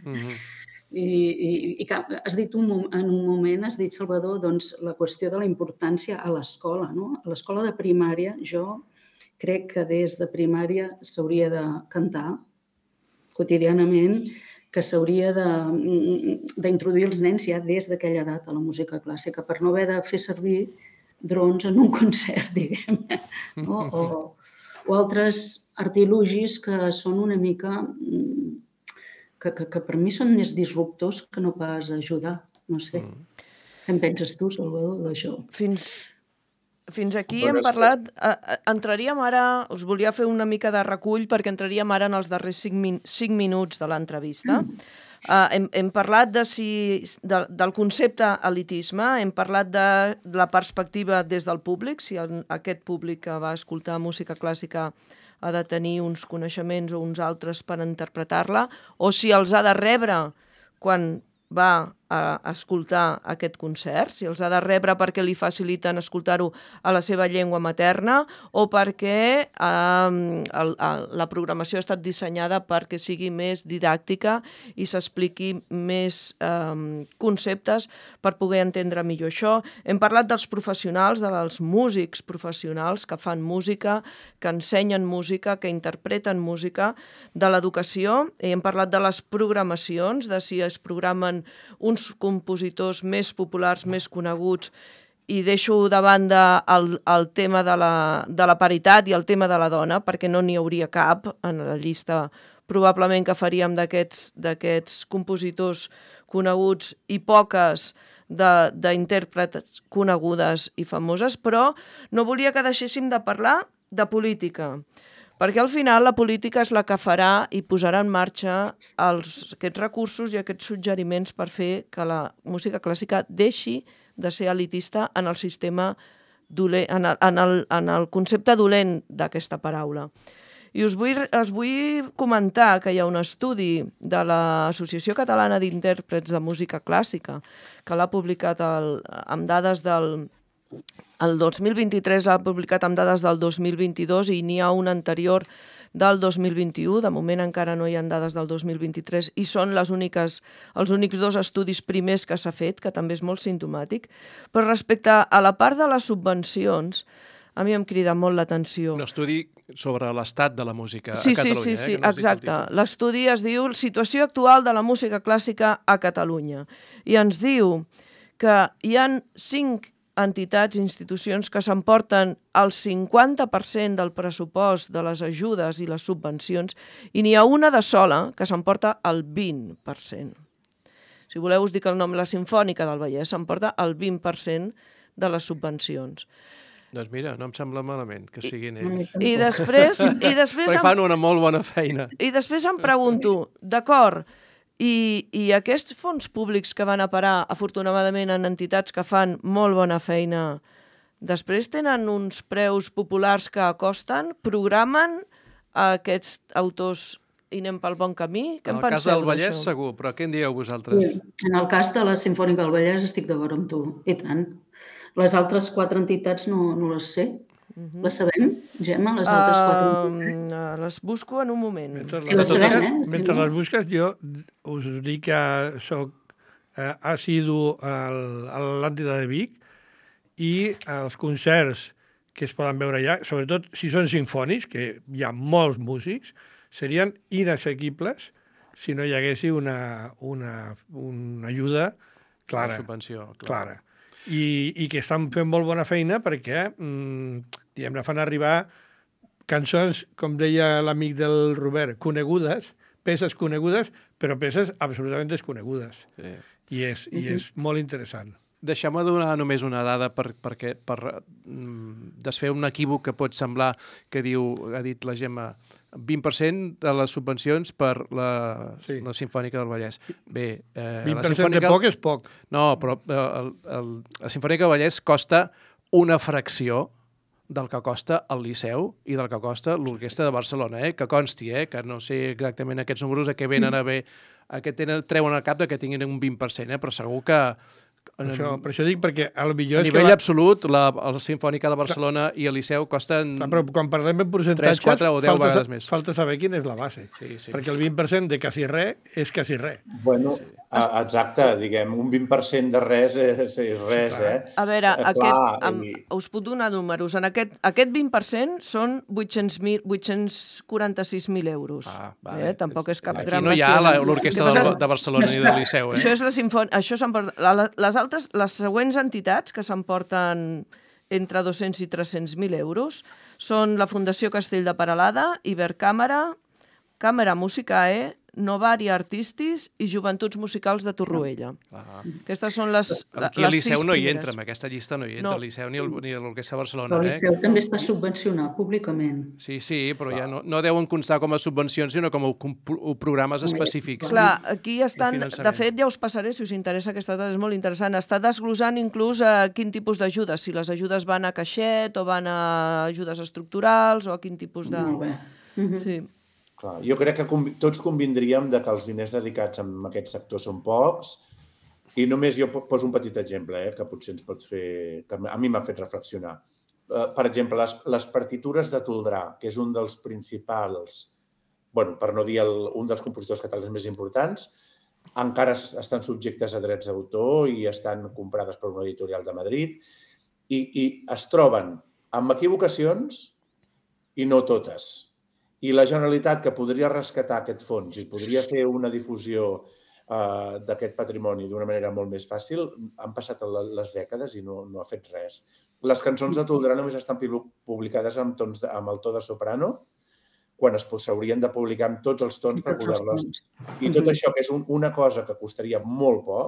I has dit en un moment, has dit, Salvador, doncs la qüestió de la importància a l'escola, no? A l'escola de primària, jo crec que des de primària s'hauria de cantar quotidianament, que s'hauria d'introduir els nens ja des d'aquella edat a la música clàssica, per no haver de fer servir drons en un concert, diguem, no? O altres artilugis que són una mica... que per mi són més disruptors que no pas ajudar. No sé. Què en penses tu, Salvador, d'això? Fins aquí hem parlat, entraríem ara, us volia fer una mica de recull perquè entraríem ara en els darrers 5 minuts de l'entrevista. Hem parlat del concepte elitisme, hem parlat de la perspectiva des del públic, si aquest públic que va escoltar música clàssica ha de tenir uns coneixements o uns altres per interpretar-la, o si els ha de rebre quan va a escoltar aquest concert, si els ha de rebre perquè li faciliten escoltar-ho a la seva llengua materna o perquè la programació ha estat dissenyada perquè sigui més didàctica i s'expliqui més conceptes per poder entendre millor això. Hem parlat dels professionals, dels músics professionals que fan música, que ensenyen música, que interpreten música, de l'educació, i hem parlat de les programacions, de si es programen uns compositors més populars, més coneguts, i deixo de banda el tema de la paritat i el tema de la dona, perquè no n'hi hauria cap en la llista probablement que faríem d'aquests compositors coneguts i poques d'intèrprets conegudes i famoses, però no volia que deixéssim de parlar de política, perquè al final la política és la que farà i posarà en marxa aquests recursos i aquests suggeriments per fer que la música clàssica deixi de ser elitista en el sistema dolent, en el concepte dolent d'aquesta paraula. I us vull comentar que hi ha un estudi de l'Associació Catalana d'Intèrprets de Música Clàssica que l'ha publicat amb dades del... El 2023 l'ha publicat amb dades del 2022 i n'hi ha un anterior del 2021. De moment encara no hi ha dades del 2023 i són els únics 2 estudis primers que s'ha fet, que també és molt simptomàtic. Però respecte a la part de les subvencions, a mi em crida molt l'atenció. Un estudi sobre l'estat de la música a Catalunya. Sí, exacte. L'estudi es diu Situació actual de la música clàssica a Catalunya. I ens diu que hi ha 5 entitats i institucions que s'emporten el 50% del pressupost de les ajudes i les subvencions i n'hi ha una de sola que s'emporta el 20%. Si voleu us dic el nom, la Simfònica del Vallès s'emporta el 20% de les subvencions. Doncs mira, no em sembla malament que siguin ells. I després Perquè fan una molt bona feina. I després em pregunto, d'acord, i aquests fons públics que van a parar, afortunadament, en entitats que fan molt bona feina, després tenen uns preus populars que acosten, programen aquests autors i anem pel bon camí? Què en penseu d'això? En el cas del Vallès, segur, però què en dieu vosaltres? En el cas de la Simfònica del Vallès estic d'acord amb tu, i tant. Les altres 4 entitats no les sé. Les sabem, Gemma, les altres 4 entitats? Les busco en un moment. Mentre les busques, jo us dic que soc assidu a l'Atlàntida de Vic i els concerts que es poden veure allà, sobretot si són sinfònics, que hi ha molts músics, serien inassequibles si no hi haguessi una ajuda clara. Una subvenció, clara. I que estan fent molt bona feina perquè diguem-ne, fan arribar cançons, com deia l'amic del Robert, conegudes, peces conegudes, però peces absolutament desconegudes. Sí. I és molt interessant. Deixeu-me donar només una dada per desfer un equívoc que pot semblar que ha dit la Gemma, 20% de les subvencions per la Simfònica del Vallès. Bé, 20% de poc és poc. No, però la Simfònica del Vallès costa una fracció del que costa el Liceu i del que costa l'Orquestra de Barcelona, que consti, que no sé exactament aquests números a què venen a bé, a què treuen al cap que tinguin un 20%, però segur que... Per això dic, perquè a nivell absolut, la Simfònica de Barcelona i el Liceu costen... Però quan parlem en percentatges, 3, 4 o 10 vegades més. Falta saber quina és la base. Perquè el 20% de quasi res és quasi res. Bueno, exacte, diguem, un 20% de res és res, A veure, us puc donar números. Aquest 20% són 846.000 euros. Tampoc és cap gran... Aquí no hi ha l'Orquestra de Barcelona ni del Liceu. Això és la Simfònica... Les següents entitats que s'emporten entre 200 i 300.000 euros són la Fundació Castell de Peralada, Ibercàmera, Càmera Musicae, Novaria Artistis i Joventuts Musicals de Torroella. Aquestes són les 6 primeres. Aquí el Liceu no hi entra, en aquesta llista no hi entra el Liceu ni l'Orquestra de Barcelona. Però el Liceu també està subvencionat públicament. Sí, però ja no deuen constar com a subvencions, sinó com a programes específics. Clar, aquí estan... De fet, ja us passaré, si us interessa, aquesta dada és molt interessant. Està desglosant inclús quin tipus d'ajudes, si les ajudes van a caixet o van a ajudes estructurals o a quin tipus de... Molt bé. Sí. Clar, jo crec que tots convindríem que els diners dedicats a aquest sector són pocs i només jo poso un petit exemple que potser ens pot fer... que a mi m'ha fet reflexionar. Per exemple, les partitures de Toldrà, que és un dels principals, per no dir un dels compositors catalans més importants, encara estan subjectes a drets d'autor i estan comprades per una editorial de Madrid i es troben amb equivocacions i no totes. I la Generalitat, que podria rescatar aquest fons i podria fer una difusió d'aquest patrimoni d'una manera molt més fàcil, han passat les dècades i no ha fet res. Les cançons de Toldrà només estan publicades amb el to de soprano, quan s'haurien de publicar amb tots els tons per poder-les... I tot això, que és una cosa que costaria molt poc,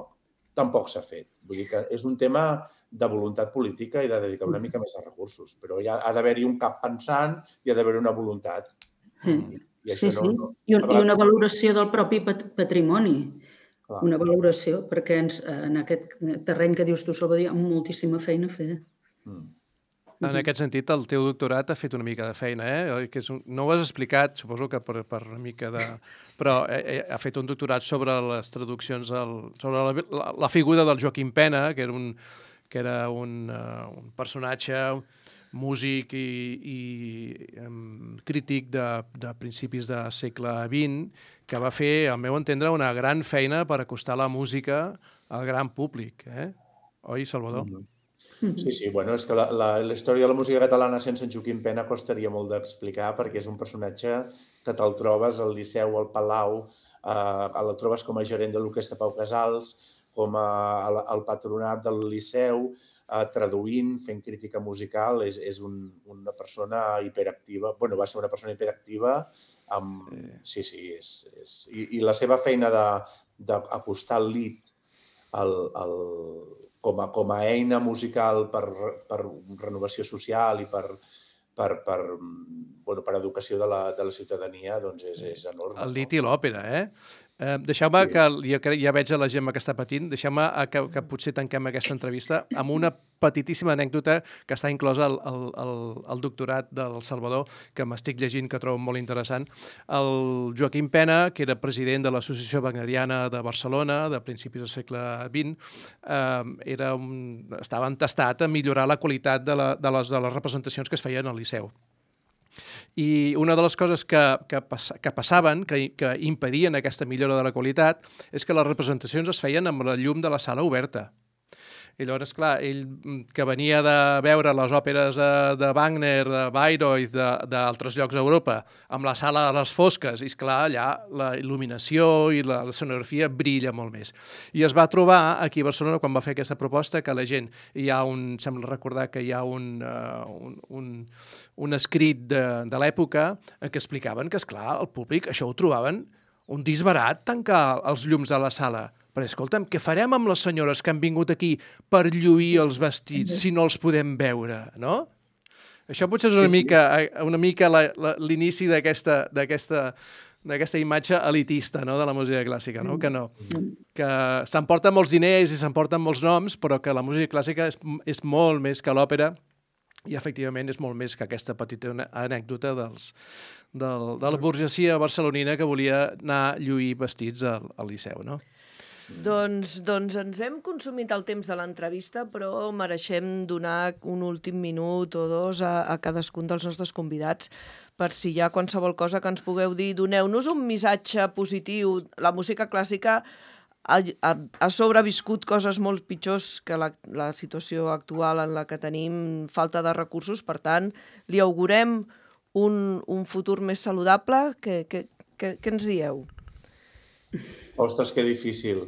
tampoc s'ha fet. Vull dir que és un tema de voluntat política i de dedicar una mica més de recursos, però ha d'haver-hi un cap pensant i ha d'haver-hi una voluntat. I això I una valoració del propi patrimoni. Una valoració, perquè en aquest terreny que dius tu, Salvador, hi ha moltíssima feina a fer. En aquest sentit, el teu doctorat ha fet una mica de feina, no ho has explicat, suposo que per una mica de... Però ha fet un doctorat sobre les traduccions, sobre la figura del Joaquim Pena, que era un personatge, músic i crític de principis del segle XX, que va fer, al meu entendre, una gran feina per acostar la música al gran públic. Oi, Salvador? Sí, bueno, és que la història de la música catalana sense en Joaquim Pena costaria molt d'explicar perquè és un personatge que te'l trobes al Liceu, al Palau, el trobes com a gerent de l'Orquestra Pau Casals, com al patronat del Liceu, traduint, fent crítica musical, és una persona hiperactiva. Bueno, va ser una persona hiperactiva. Sí, i la seva feina d'acostar el lied com a eina musical per renovació social i per educació de la ciutadania, doncs és enorme. El lied i l'òpera, Deixeu-me, que ja veig a la Gemma que està patint, deixeu-me que potser tanquem aquesta entrevista amb una petitíssima anècdota que està inclosa al doctorat del Salvador, que m'estic llegint, que trobo molt interessant. El Joaquim Pena, que era president de l'Associació Wagneriana de Barcelona, de principis del segle XX, estava entestat a millorar la qualitat de les representacions que es feien al Liceu. I una de les coses que passaven, que impedien aquesta millora de la qualitat, és que les representacions es feien amb la llum de la sala oberta. I llavors, clar, ell que venia de veure les òperes de Wagner, de Bayreuth, d'altres llocs d'Europa, amb la sala a les fosques, i esclar, allà la il·luminació i la escenografia brilla molt més. I es va trobar aquí a Barcelona, quan va fer aquesta proposta, que la gent, sembla recordar que hi ha un escrit de l'època que explicaven que, esclar, el públic això ho trobaven un disbarat, tancar els llums de la sala. Però escolta'm, què farem amb les senyores que han vingut aquí per lluir els vestits si no els podem veure, no? Això potser és una mica l'inici d'aquesta imatge elitista, no?, de la música clàssica, no? Que s'emporten molts diners i s'emporten molts noms, però que la música clàssica és molt més que l'òpera i, efectivament, és molt més que aquesta petita anècdota de la burgesia barcelonina que volia anar a lluir vestits al Liceu, no? Doncs ens hem consumit el temps de l'entrevista, però mereixem donar un últim minut o dos a cadascun dels nostres convidats per si hi ha qualsevol cosa que ens pugueu dir. Doneu-nos un missatge positiu. La música clàssica ha sobreviscut coses molt pitjors que la situació actual en la que tenim, falta de recursos. Per tant, li augurem un futur més saludable. Què ens dieu? Ostres, que difícil.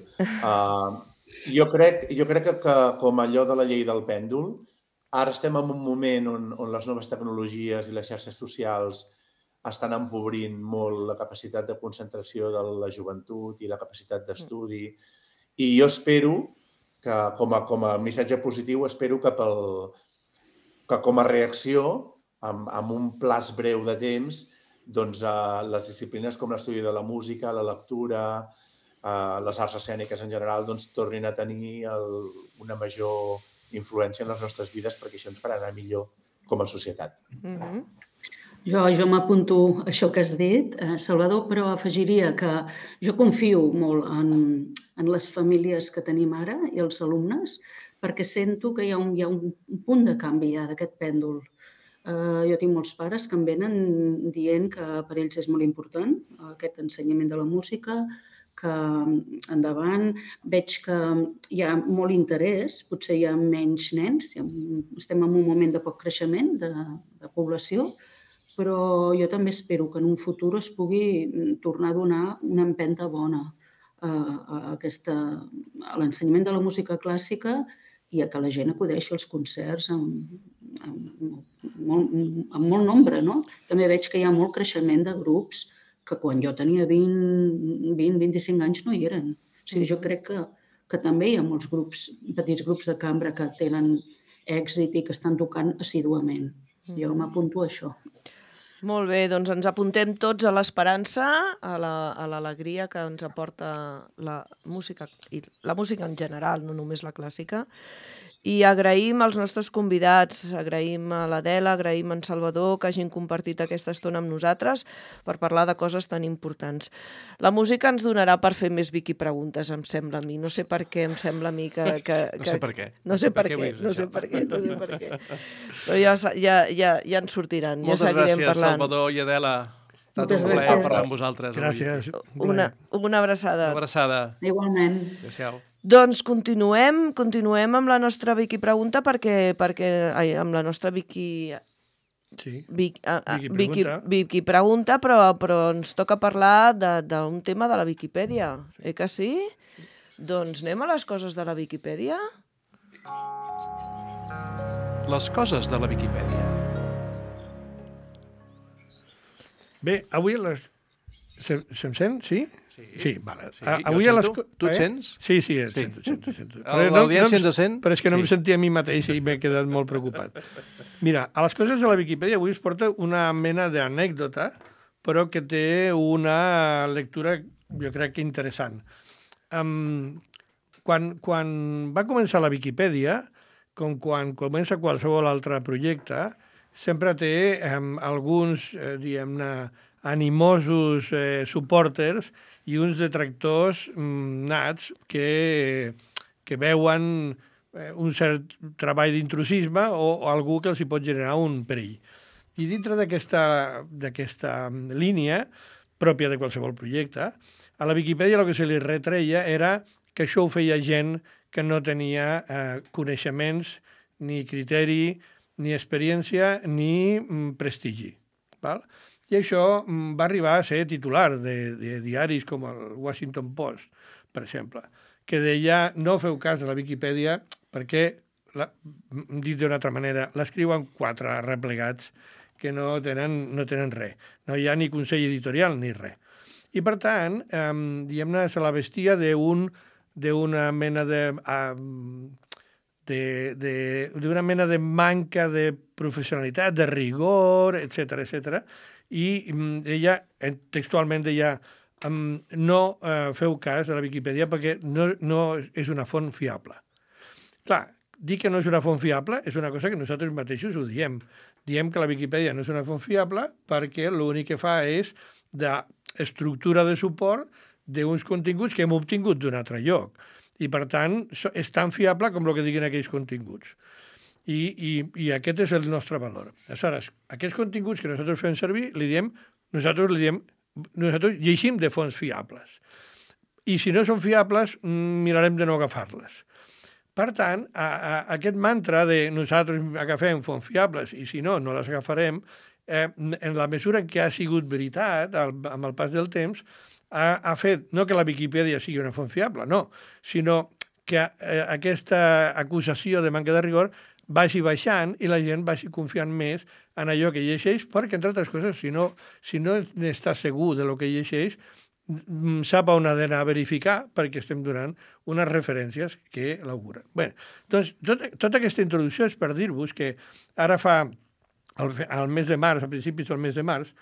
Jo crec que com allò de la llei del pèndol, ara estem en un moment on les noves tecnologies i les xarxes socials estan empobrint molt la capacitat de concentració de la joventut i la capacitat d'estudi. I jo espero que, com a missatge positiu, espero que com a reacció, amb un plaç breu de temps, doncs les disciplines com l'estudi de la música, la lectura, les arts escèniques en general, doncs tornin a tenir una major influència en les nostres vides perquè això ens farà anar millor com a societat. Jo m'apunto a això que has dit, Salvador, però afegiria que jo confio molt en les famílies que tenim ara i els alumnes perquè sento que hi ha un punt de canvi ja d'aquest pèndol. Jo tinc molts pares que em venen dient que per ells és molt important aquest ensenyament de la música, que endavant veig que hi ha molt interès, potser hi ha menys nens, estem en un moment de poc creixement de població, però jo també espero que en un futur es pugui tornar a donar una empenta bona a l'ensenyament de la música clàssica i a que la gent acudeixi als concerts amb molt nombre, no? També veig que hi ha molt creixement de grups que quan jo tenia 20-25 anys no hi eren. O sigui, jo crec que també hi ha molts petits grups de cambra que tenen èxit i que estan tocant assíduament. Jo m'apunto a això. Molt bé, doncs ens apuntem tots a l'esperança, a l'alegria que ens aporta la música, i la música en general, no només la clàssica. I agraïm als nostres convidats, agraïm a l'Adela, agraïm a en Salvador que hagin compartit aquesta estona amb nosaltres per parlar de coses tan importants. La música ens donarà per fer més Vicky preguntes, em sembla a mi. No sé per què, em sembla a mi que... No sé per què. No sé per què. Però ja ens sortiran, ja seguirem parlant. Moltes gràcies, Salvador i Adela. Ha estat un plaer parlar amb vosaltres. Gràcies. Una abraçada. Una abraçada. Igualment. Adéu-siau. Doncs continuem amb la nostra Vicky pregunta amb la nostra Vicky... Sí. Vicky pregunta, però ens toca parlar d'un tema de la Viquipèdia. Que sí? Doncs anem a les coses de la Viquipèdia? Les coses de la Viquipèdia. Bé, avui se'm sent? Sí? Sí, vale. Avui jo et sento. Tu et sents? Sí, et sento. L'audiència ens sent? Però és que no em sentia a mi mateix i m'he quedat molt preocupat. Mira, a les coses de la Viquipèdia avui es porta una mena d'anècdota, però que té una lectura, jo crec que interessant. Quan va començar la Viquipèdia, com quan comença qualsevol altre projecte, sempre té alguns, diguem-ne, animosos supporters i uns detractors nats que veuen un cert treball d'intrusisme o algú que els hi pot generar un perill. I dintre d'aquesta línia, pròpia de qualsevol projecte, a la Viquipèdia el que se li retreia era que això ho feia gent que no tenia coneixements, ni criteri, ni experiència, ni prestigi. Val? I això va arribar a ser titular de diaris com el Washington Post, per exemple, que deia no feu cas de la Viquipèdia perquè, dit d'una altra manera, l'escriuen 4 replegats que no tenen res. No hi ha ni consell editorial ni res. I, per tant, diguem-ne, se la vestia d'una mena de manca de professionalitat, de rigor, etc. I ella textualment deia no feu cas de la Viquipèdia perquè no és una font fiable. Clar, dir que no és una font fiable és una cosa que nosaltres mateixos ho diem. Diem que la Viquipèdia no és una font fiable perquè l'únic que fa és d'estructura de suport d'uns continguts que hem obtingut d'un altre lloc. I, per tant, és tan fiable com el que diguin aquells continguts. I aquest és el nostre valor. Aleshores, aquests continguts que nosaltres fem servir, nosaltres llegim de fonts fiables. I si no són fiables, mirarem de no agafar-les. Per tant, aquest mantra de nosaltres agafem fonts fiables i si no, no les agafarem, en la mesura en què ha sigut veritat amb el pas del temps, ha fet no que la Viquipèdia sigui una font fiable, no, sinó que aquesta acusació de manca de rigor vagi baixant i la gent vagi confiant més en allò que llegeix, perquè, entre altres coses, si no està segur de lo que llegeix, sap on ha d'anar a verificar perquè estem donant unes referències que l'auguren. Bé, doncs, tota aquesta introducció és per dir-vos que ara fa, al mes de març, a principis del mes de març,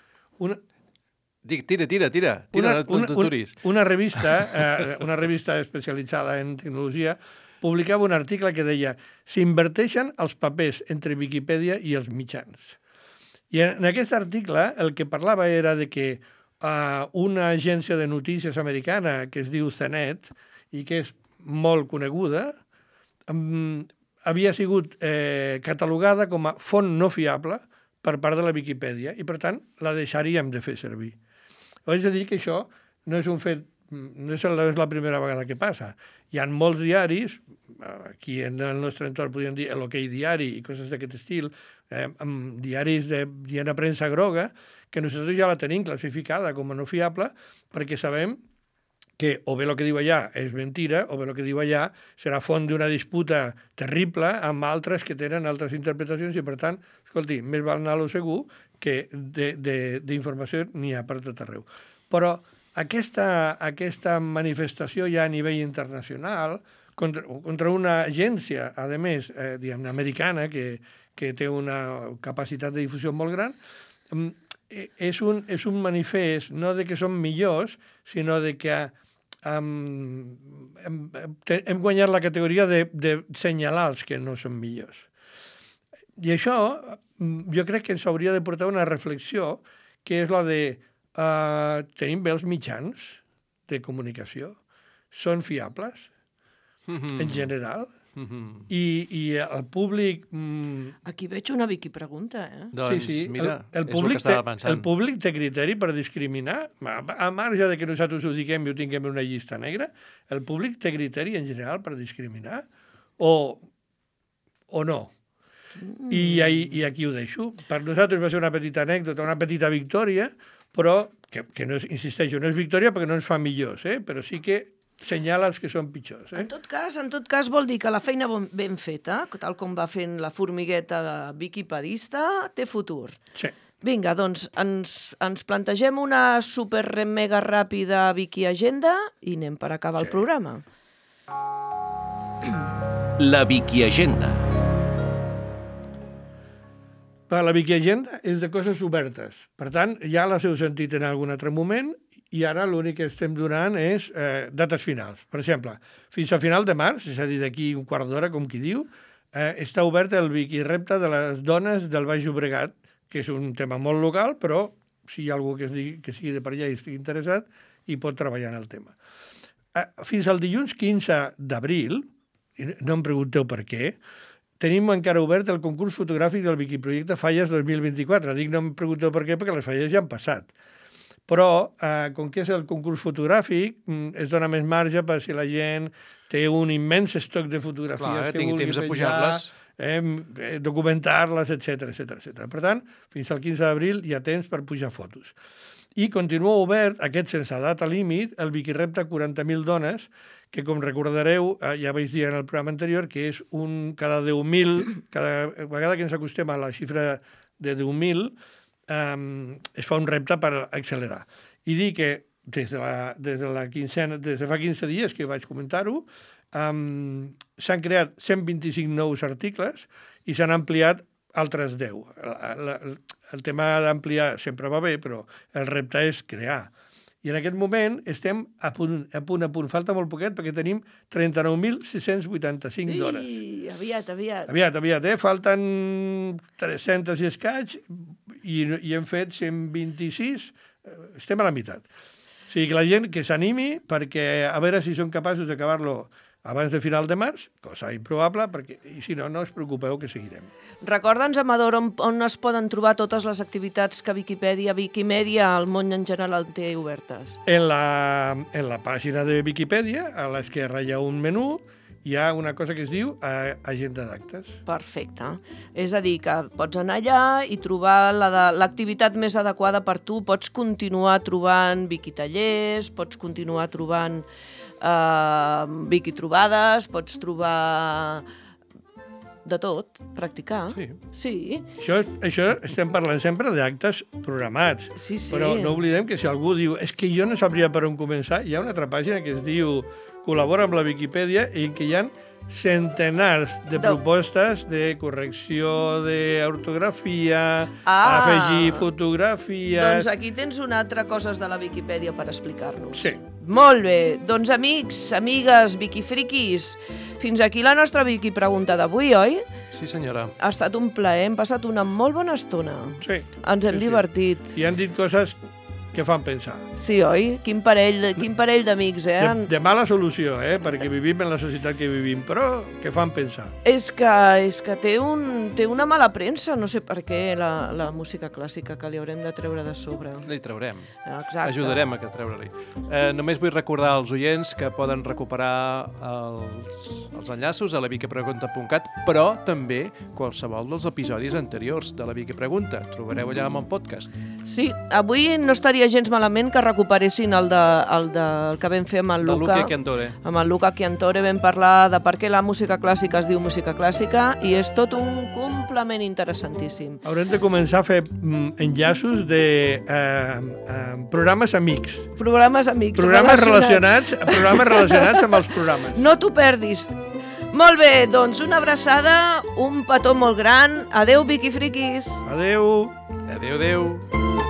Tira, no t'aturis. Una revista especialitzada en tecnologia publicava un article que deia s'inverteixen els papers entre Viquipèdia i els mitjans. I en aquest article el que parlava era de que una agència de notícies americana que es diu CNET i que és molt coneguda havia sigut catalogada com a font no fiable per part de la Viquipèdia i, per tant, la deixaríem de fer servir. És a dir, que això no és un fet, no és la primera vegada que passa. Hi ha molts diaris, aquí en el nostre entorn podríem dir l'OK Diari i coses d'aquest estil, diaris de premsa groga, que nosaltres ja la tenim classificada com a no fiable perquè sabem que o bé el que diu allà és mentira o bé el que diu allà serà font d'una disputa terrible amb altres que tenen altres interpretacions i, per tant, escolti, més val anar a lo segur que d'informació n'hi ha per tot arreu. Però aquesta manifestació ja a nivell internacional contra una agència, a més, diguem, americana, que té una capacitat de difusió molt gran, és un manifest no de que som millors, sinó de que hem guanyat la categoria de senyalar els que no són millors. I això jo crec que ens hauria de portar una reflexió, que és la de tenim bé els mitjans de comunicació, són fiables, en general, i el públic... Aquí veig una Vicky pregunta, Doncs, mira, el és el que estava pensant. El públic té criteri per discriminar, a marge de que nosaltres ho diguem i ho tinguem en una llista negra, el públic té criteri en general per discriminar o no. I aquí ho deixo. Per nosaltres va ser una petita anècdota, una petita victòria, però que no, insisteixo, no és victòria perquè no ens fa millors, però sí que senyala els que són pitjors. En tot cas vol dir que la feina ben feta, tal com va fent la formigueta viquipedista, té futur. Sí. Vinga, doncs ens plantegem una super mega ràpida Wiki Agenda i anem per acabar el programa. La Wiki Agenda. La Wiki Agenda és de coses obertes. Per tant, ja les heu sentit en algun altre moment i ara l'únic que estem donant és dates finals. Per exemple, fins a final de març, és a dir, d'aquí un quart d'hora, com qui diu, està obert el Wiki Repte de les dones del Baix Llobregat, que és un tema molt local, però si hi ha algú que sigui de per allà i estigui interessat, hi pot treballar en el tema. Fins al dilluns 15 d'abril, no em pregunteu per què, tenim encara obert el concurs fotogràfic del Wikiprojecte Falles 2024. Dic no em pregunteu per què, perquè les falles ja han passat. Però, com que és el concurs fotogràfic, es dona més marge per si la gent té un immens estoc de fotografies que vulgui penjar, documentar-les, etc. Per tant, fins al 15 d'abril hi ha temps per pujar fotos. I continua obert, aquest sense data límit, el Wikirepte 40.000 dones, que com recordareu, ja vaig dir en el programa anterior, que és cada 10.000, cada vegada que ens acostem a la xifra de 10.000, es fa un repte per accelerar. I dir que des de fa 15 dies que vaig comentar-ho, s'han creat 125 nous articles i s'han ampliat altres 10. El tema d'ampliar sempre va bé, però el repte és crear. I en aquest moment estem a punt, falta molt poquet, perquè tenim 39.685 dones. Aviat, falten 300 i escaig, i hem fet 126, estem a la meitat. O sigui, que la gent que s'animi, perquè a veure si són capaços d'acabar-lo abans de final de març, cosa improbable, perquè si no, no us preocupeu que seguirem. Recorda'ns, Amador, on es poden trobar totes les activitats que Wikimedia, el món en general, té obertes. En la pàgina de Wikipedia, a l'esquerra hi ha un menú, hi ha una cosa que es diu agenda d'actes. Perfecte. És a dir, que pots anar allà i trobar l'activitat més adequada per tu, pots continuar trobant Wikitallers, pots continuar trobant Wikitrobades, pots trobar de tot, practicar. Sí. Això estem parlant sempre d'actes programats. Sí. Però no oblidem que si algú diu és que jo no sabria per on començar, hi ha una altra pàgina que es diu Col·labora amb la Wikipedia, i que hi ha centenars de propostes de correcció d'ortografia, afegir fotografies... Doncs aquí tens una altra coses de la Wikipedia per explicar-nos. Sí. Molt bé. Doncs amics, amigues, wikifriquis, fins aquí la nostra Wikipregunta d'avui, oi? Sí, senyora. Ha estat un plaer, hem passat una molt bona estona. Sí. Ens hem divertit. I han dit coses que fan pensar. Sí, oi? Quin parell d'amics, De mala solució, perquè vivim en la societat que vivim, però que fan pensar. És que té una mala premsa, no sé per què, la música clàssica, que li haurem de treure de sobre. Li traurem. Exacte. Ajudarem a treure-li. Només vull recordar als oients que poden recuperar els enllaços a la wikipregunta.cat, però també qualsevol dels episodis anteriors de la Wikipregunta. Trobareu allà amb el podcast. Sí, avui no estaria estaria gens malament que recuperessin el que vam fer amb el Luca. Luca Chiantore. Amb el Luca Chiantore vam parlar de per què la música clàssica es diu música clàssica i és tot un complement interessantíssim. Haurem de començar a fer enllaços de programes amics. Programes amics. Programes relacionats amb els programes. No t'ho perdis. Molt bé, doncs una abraçada, un petó molt gran. Adeu, Vicky Friquis. Adeu. Adeu, adeu.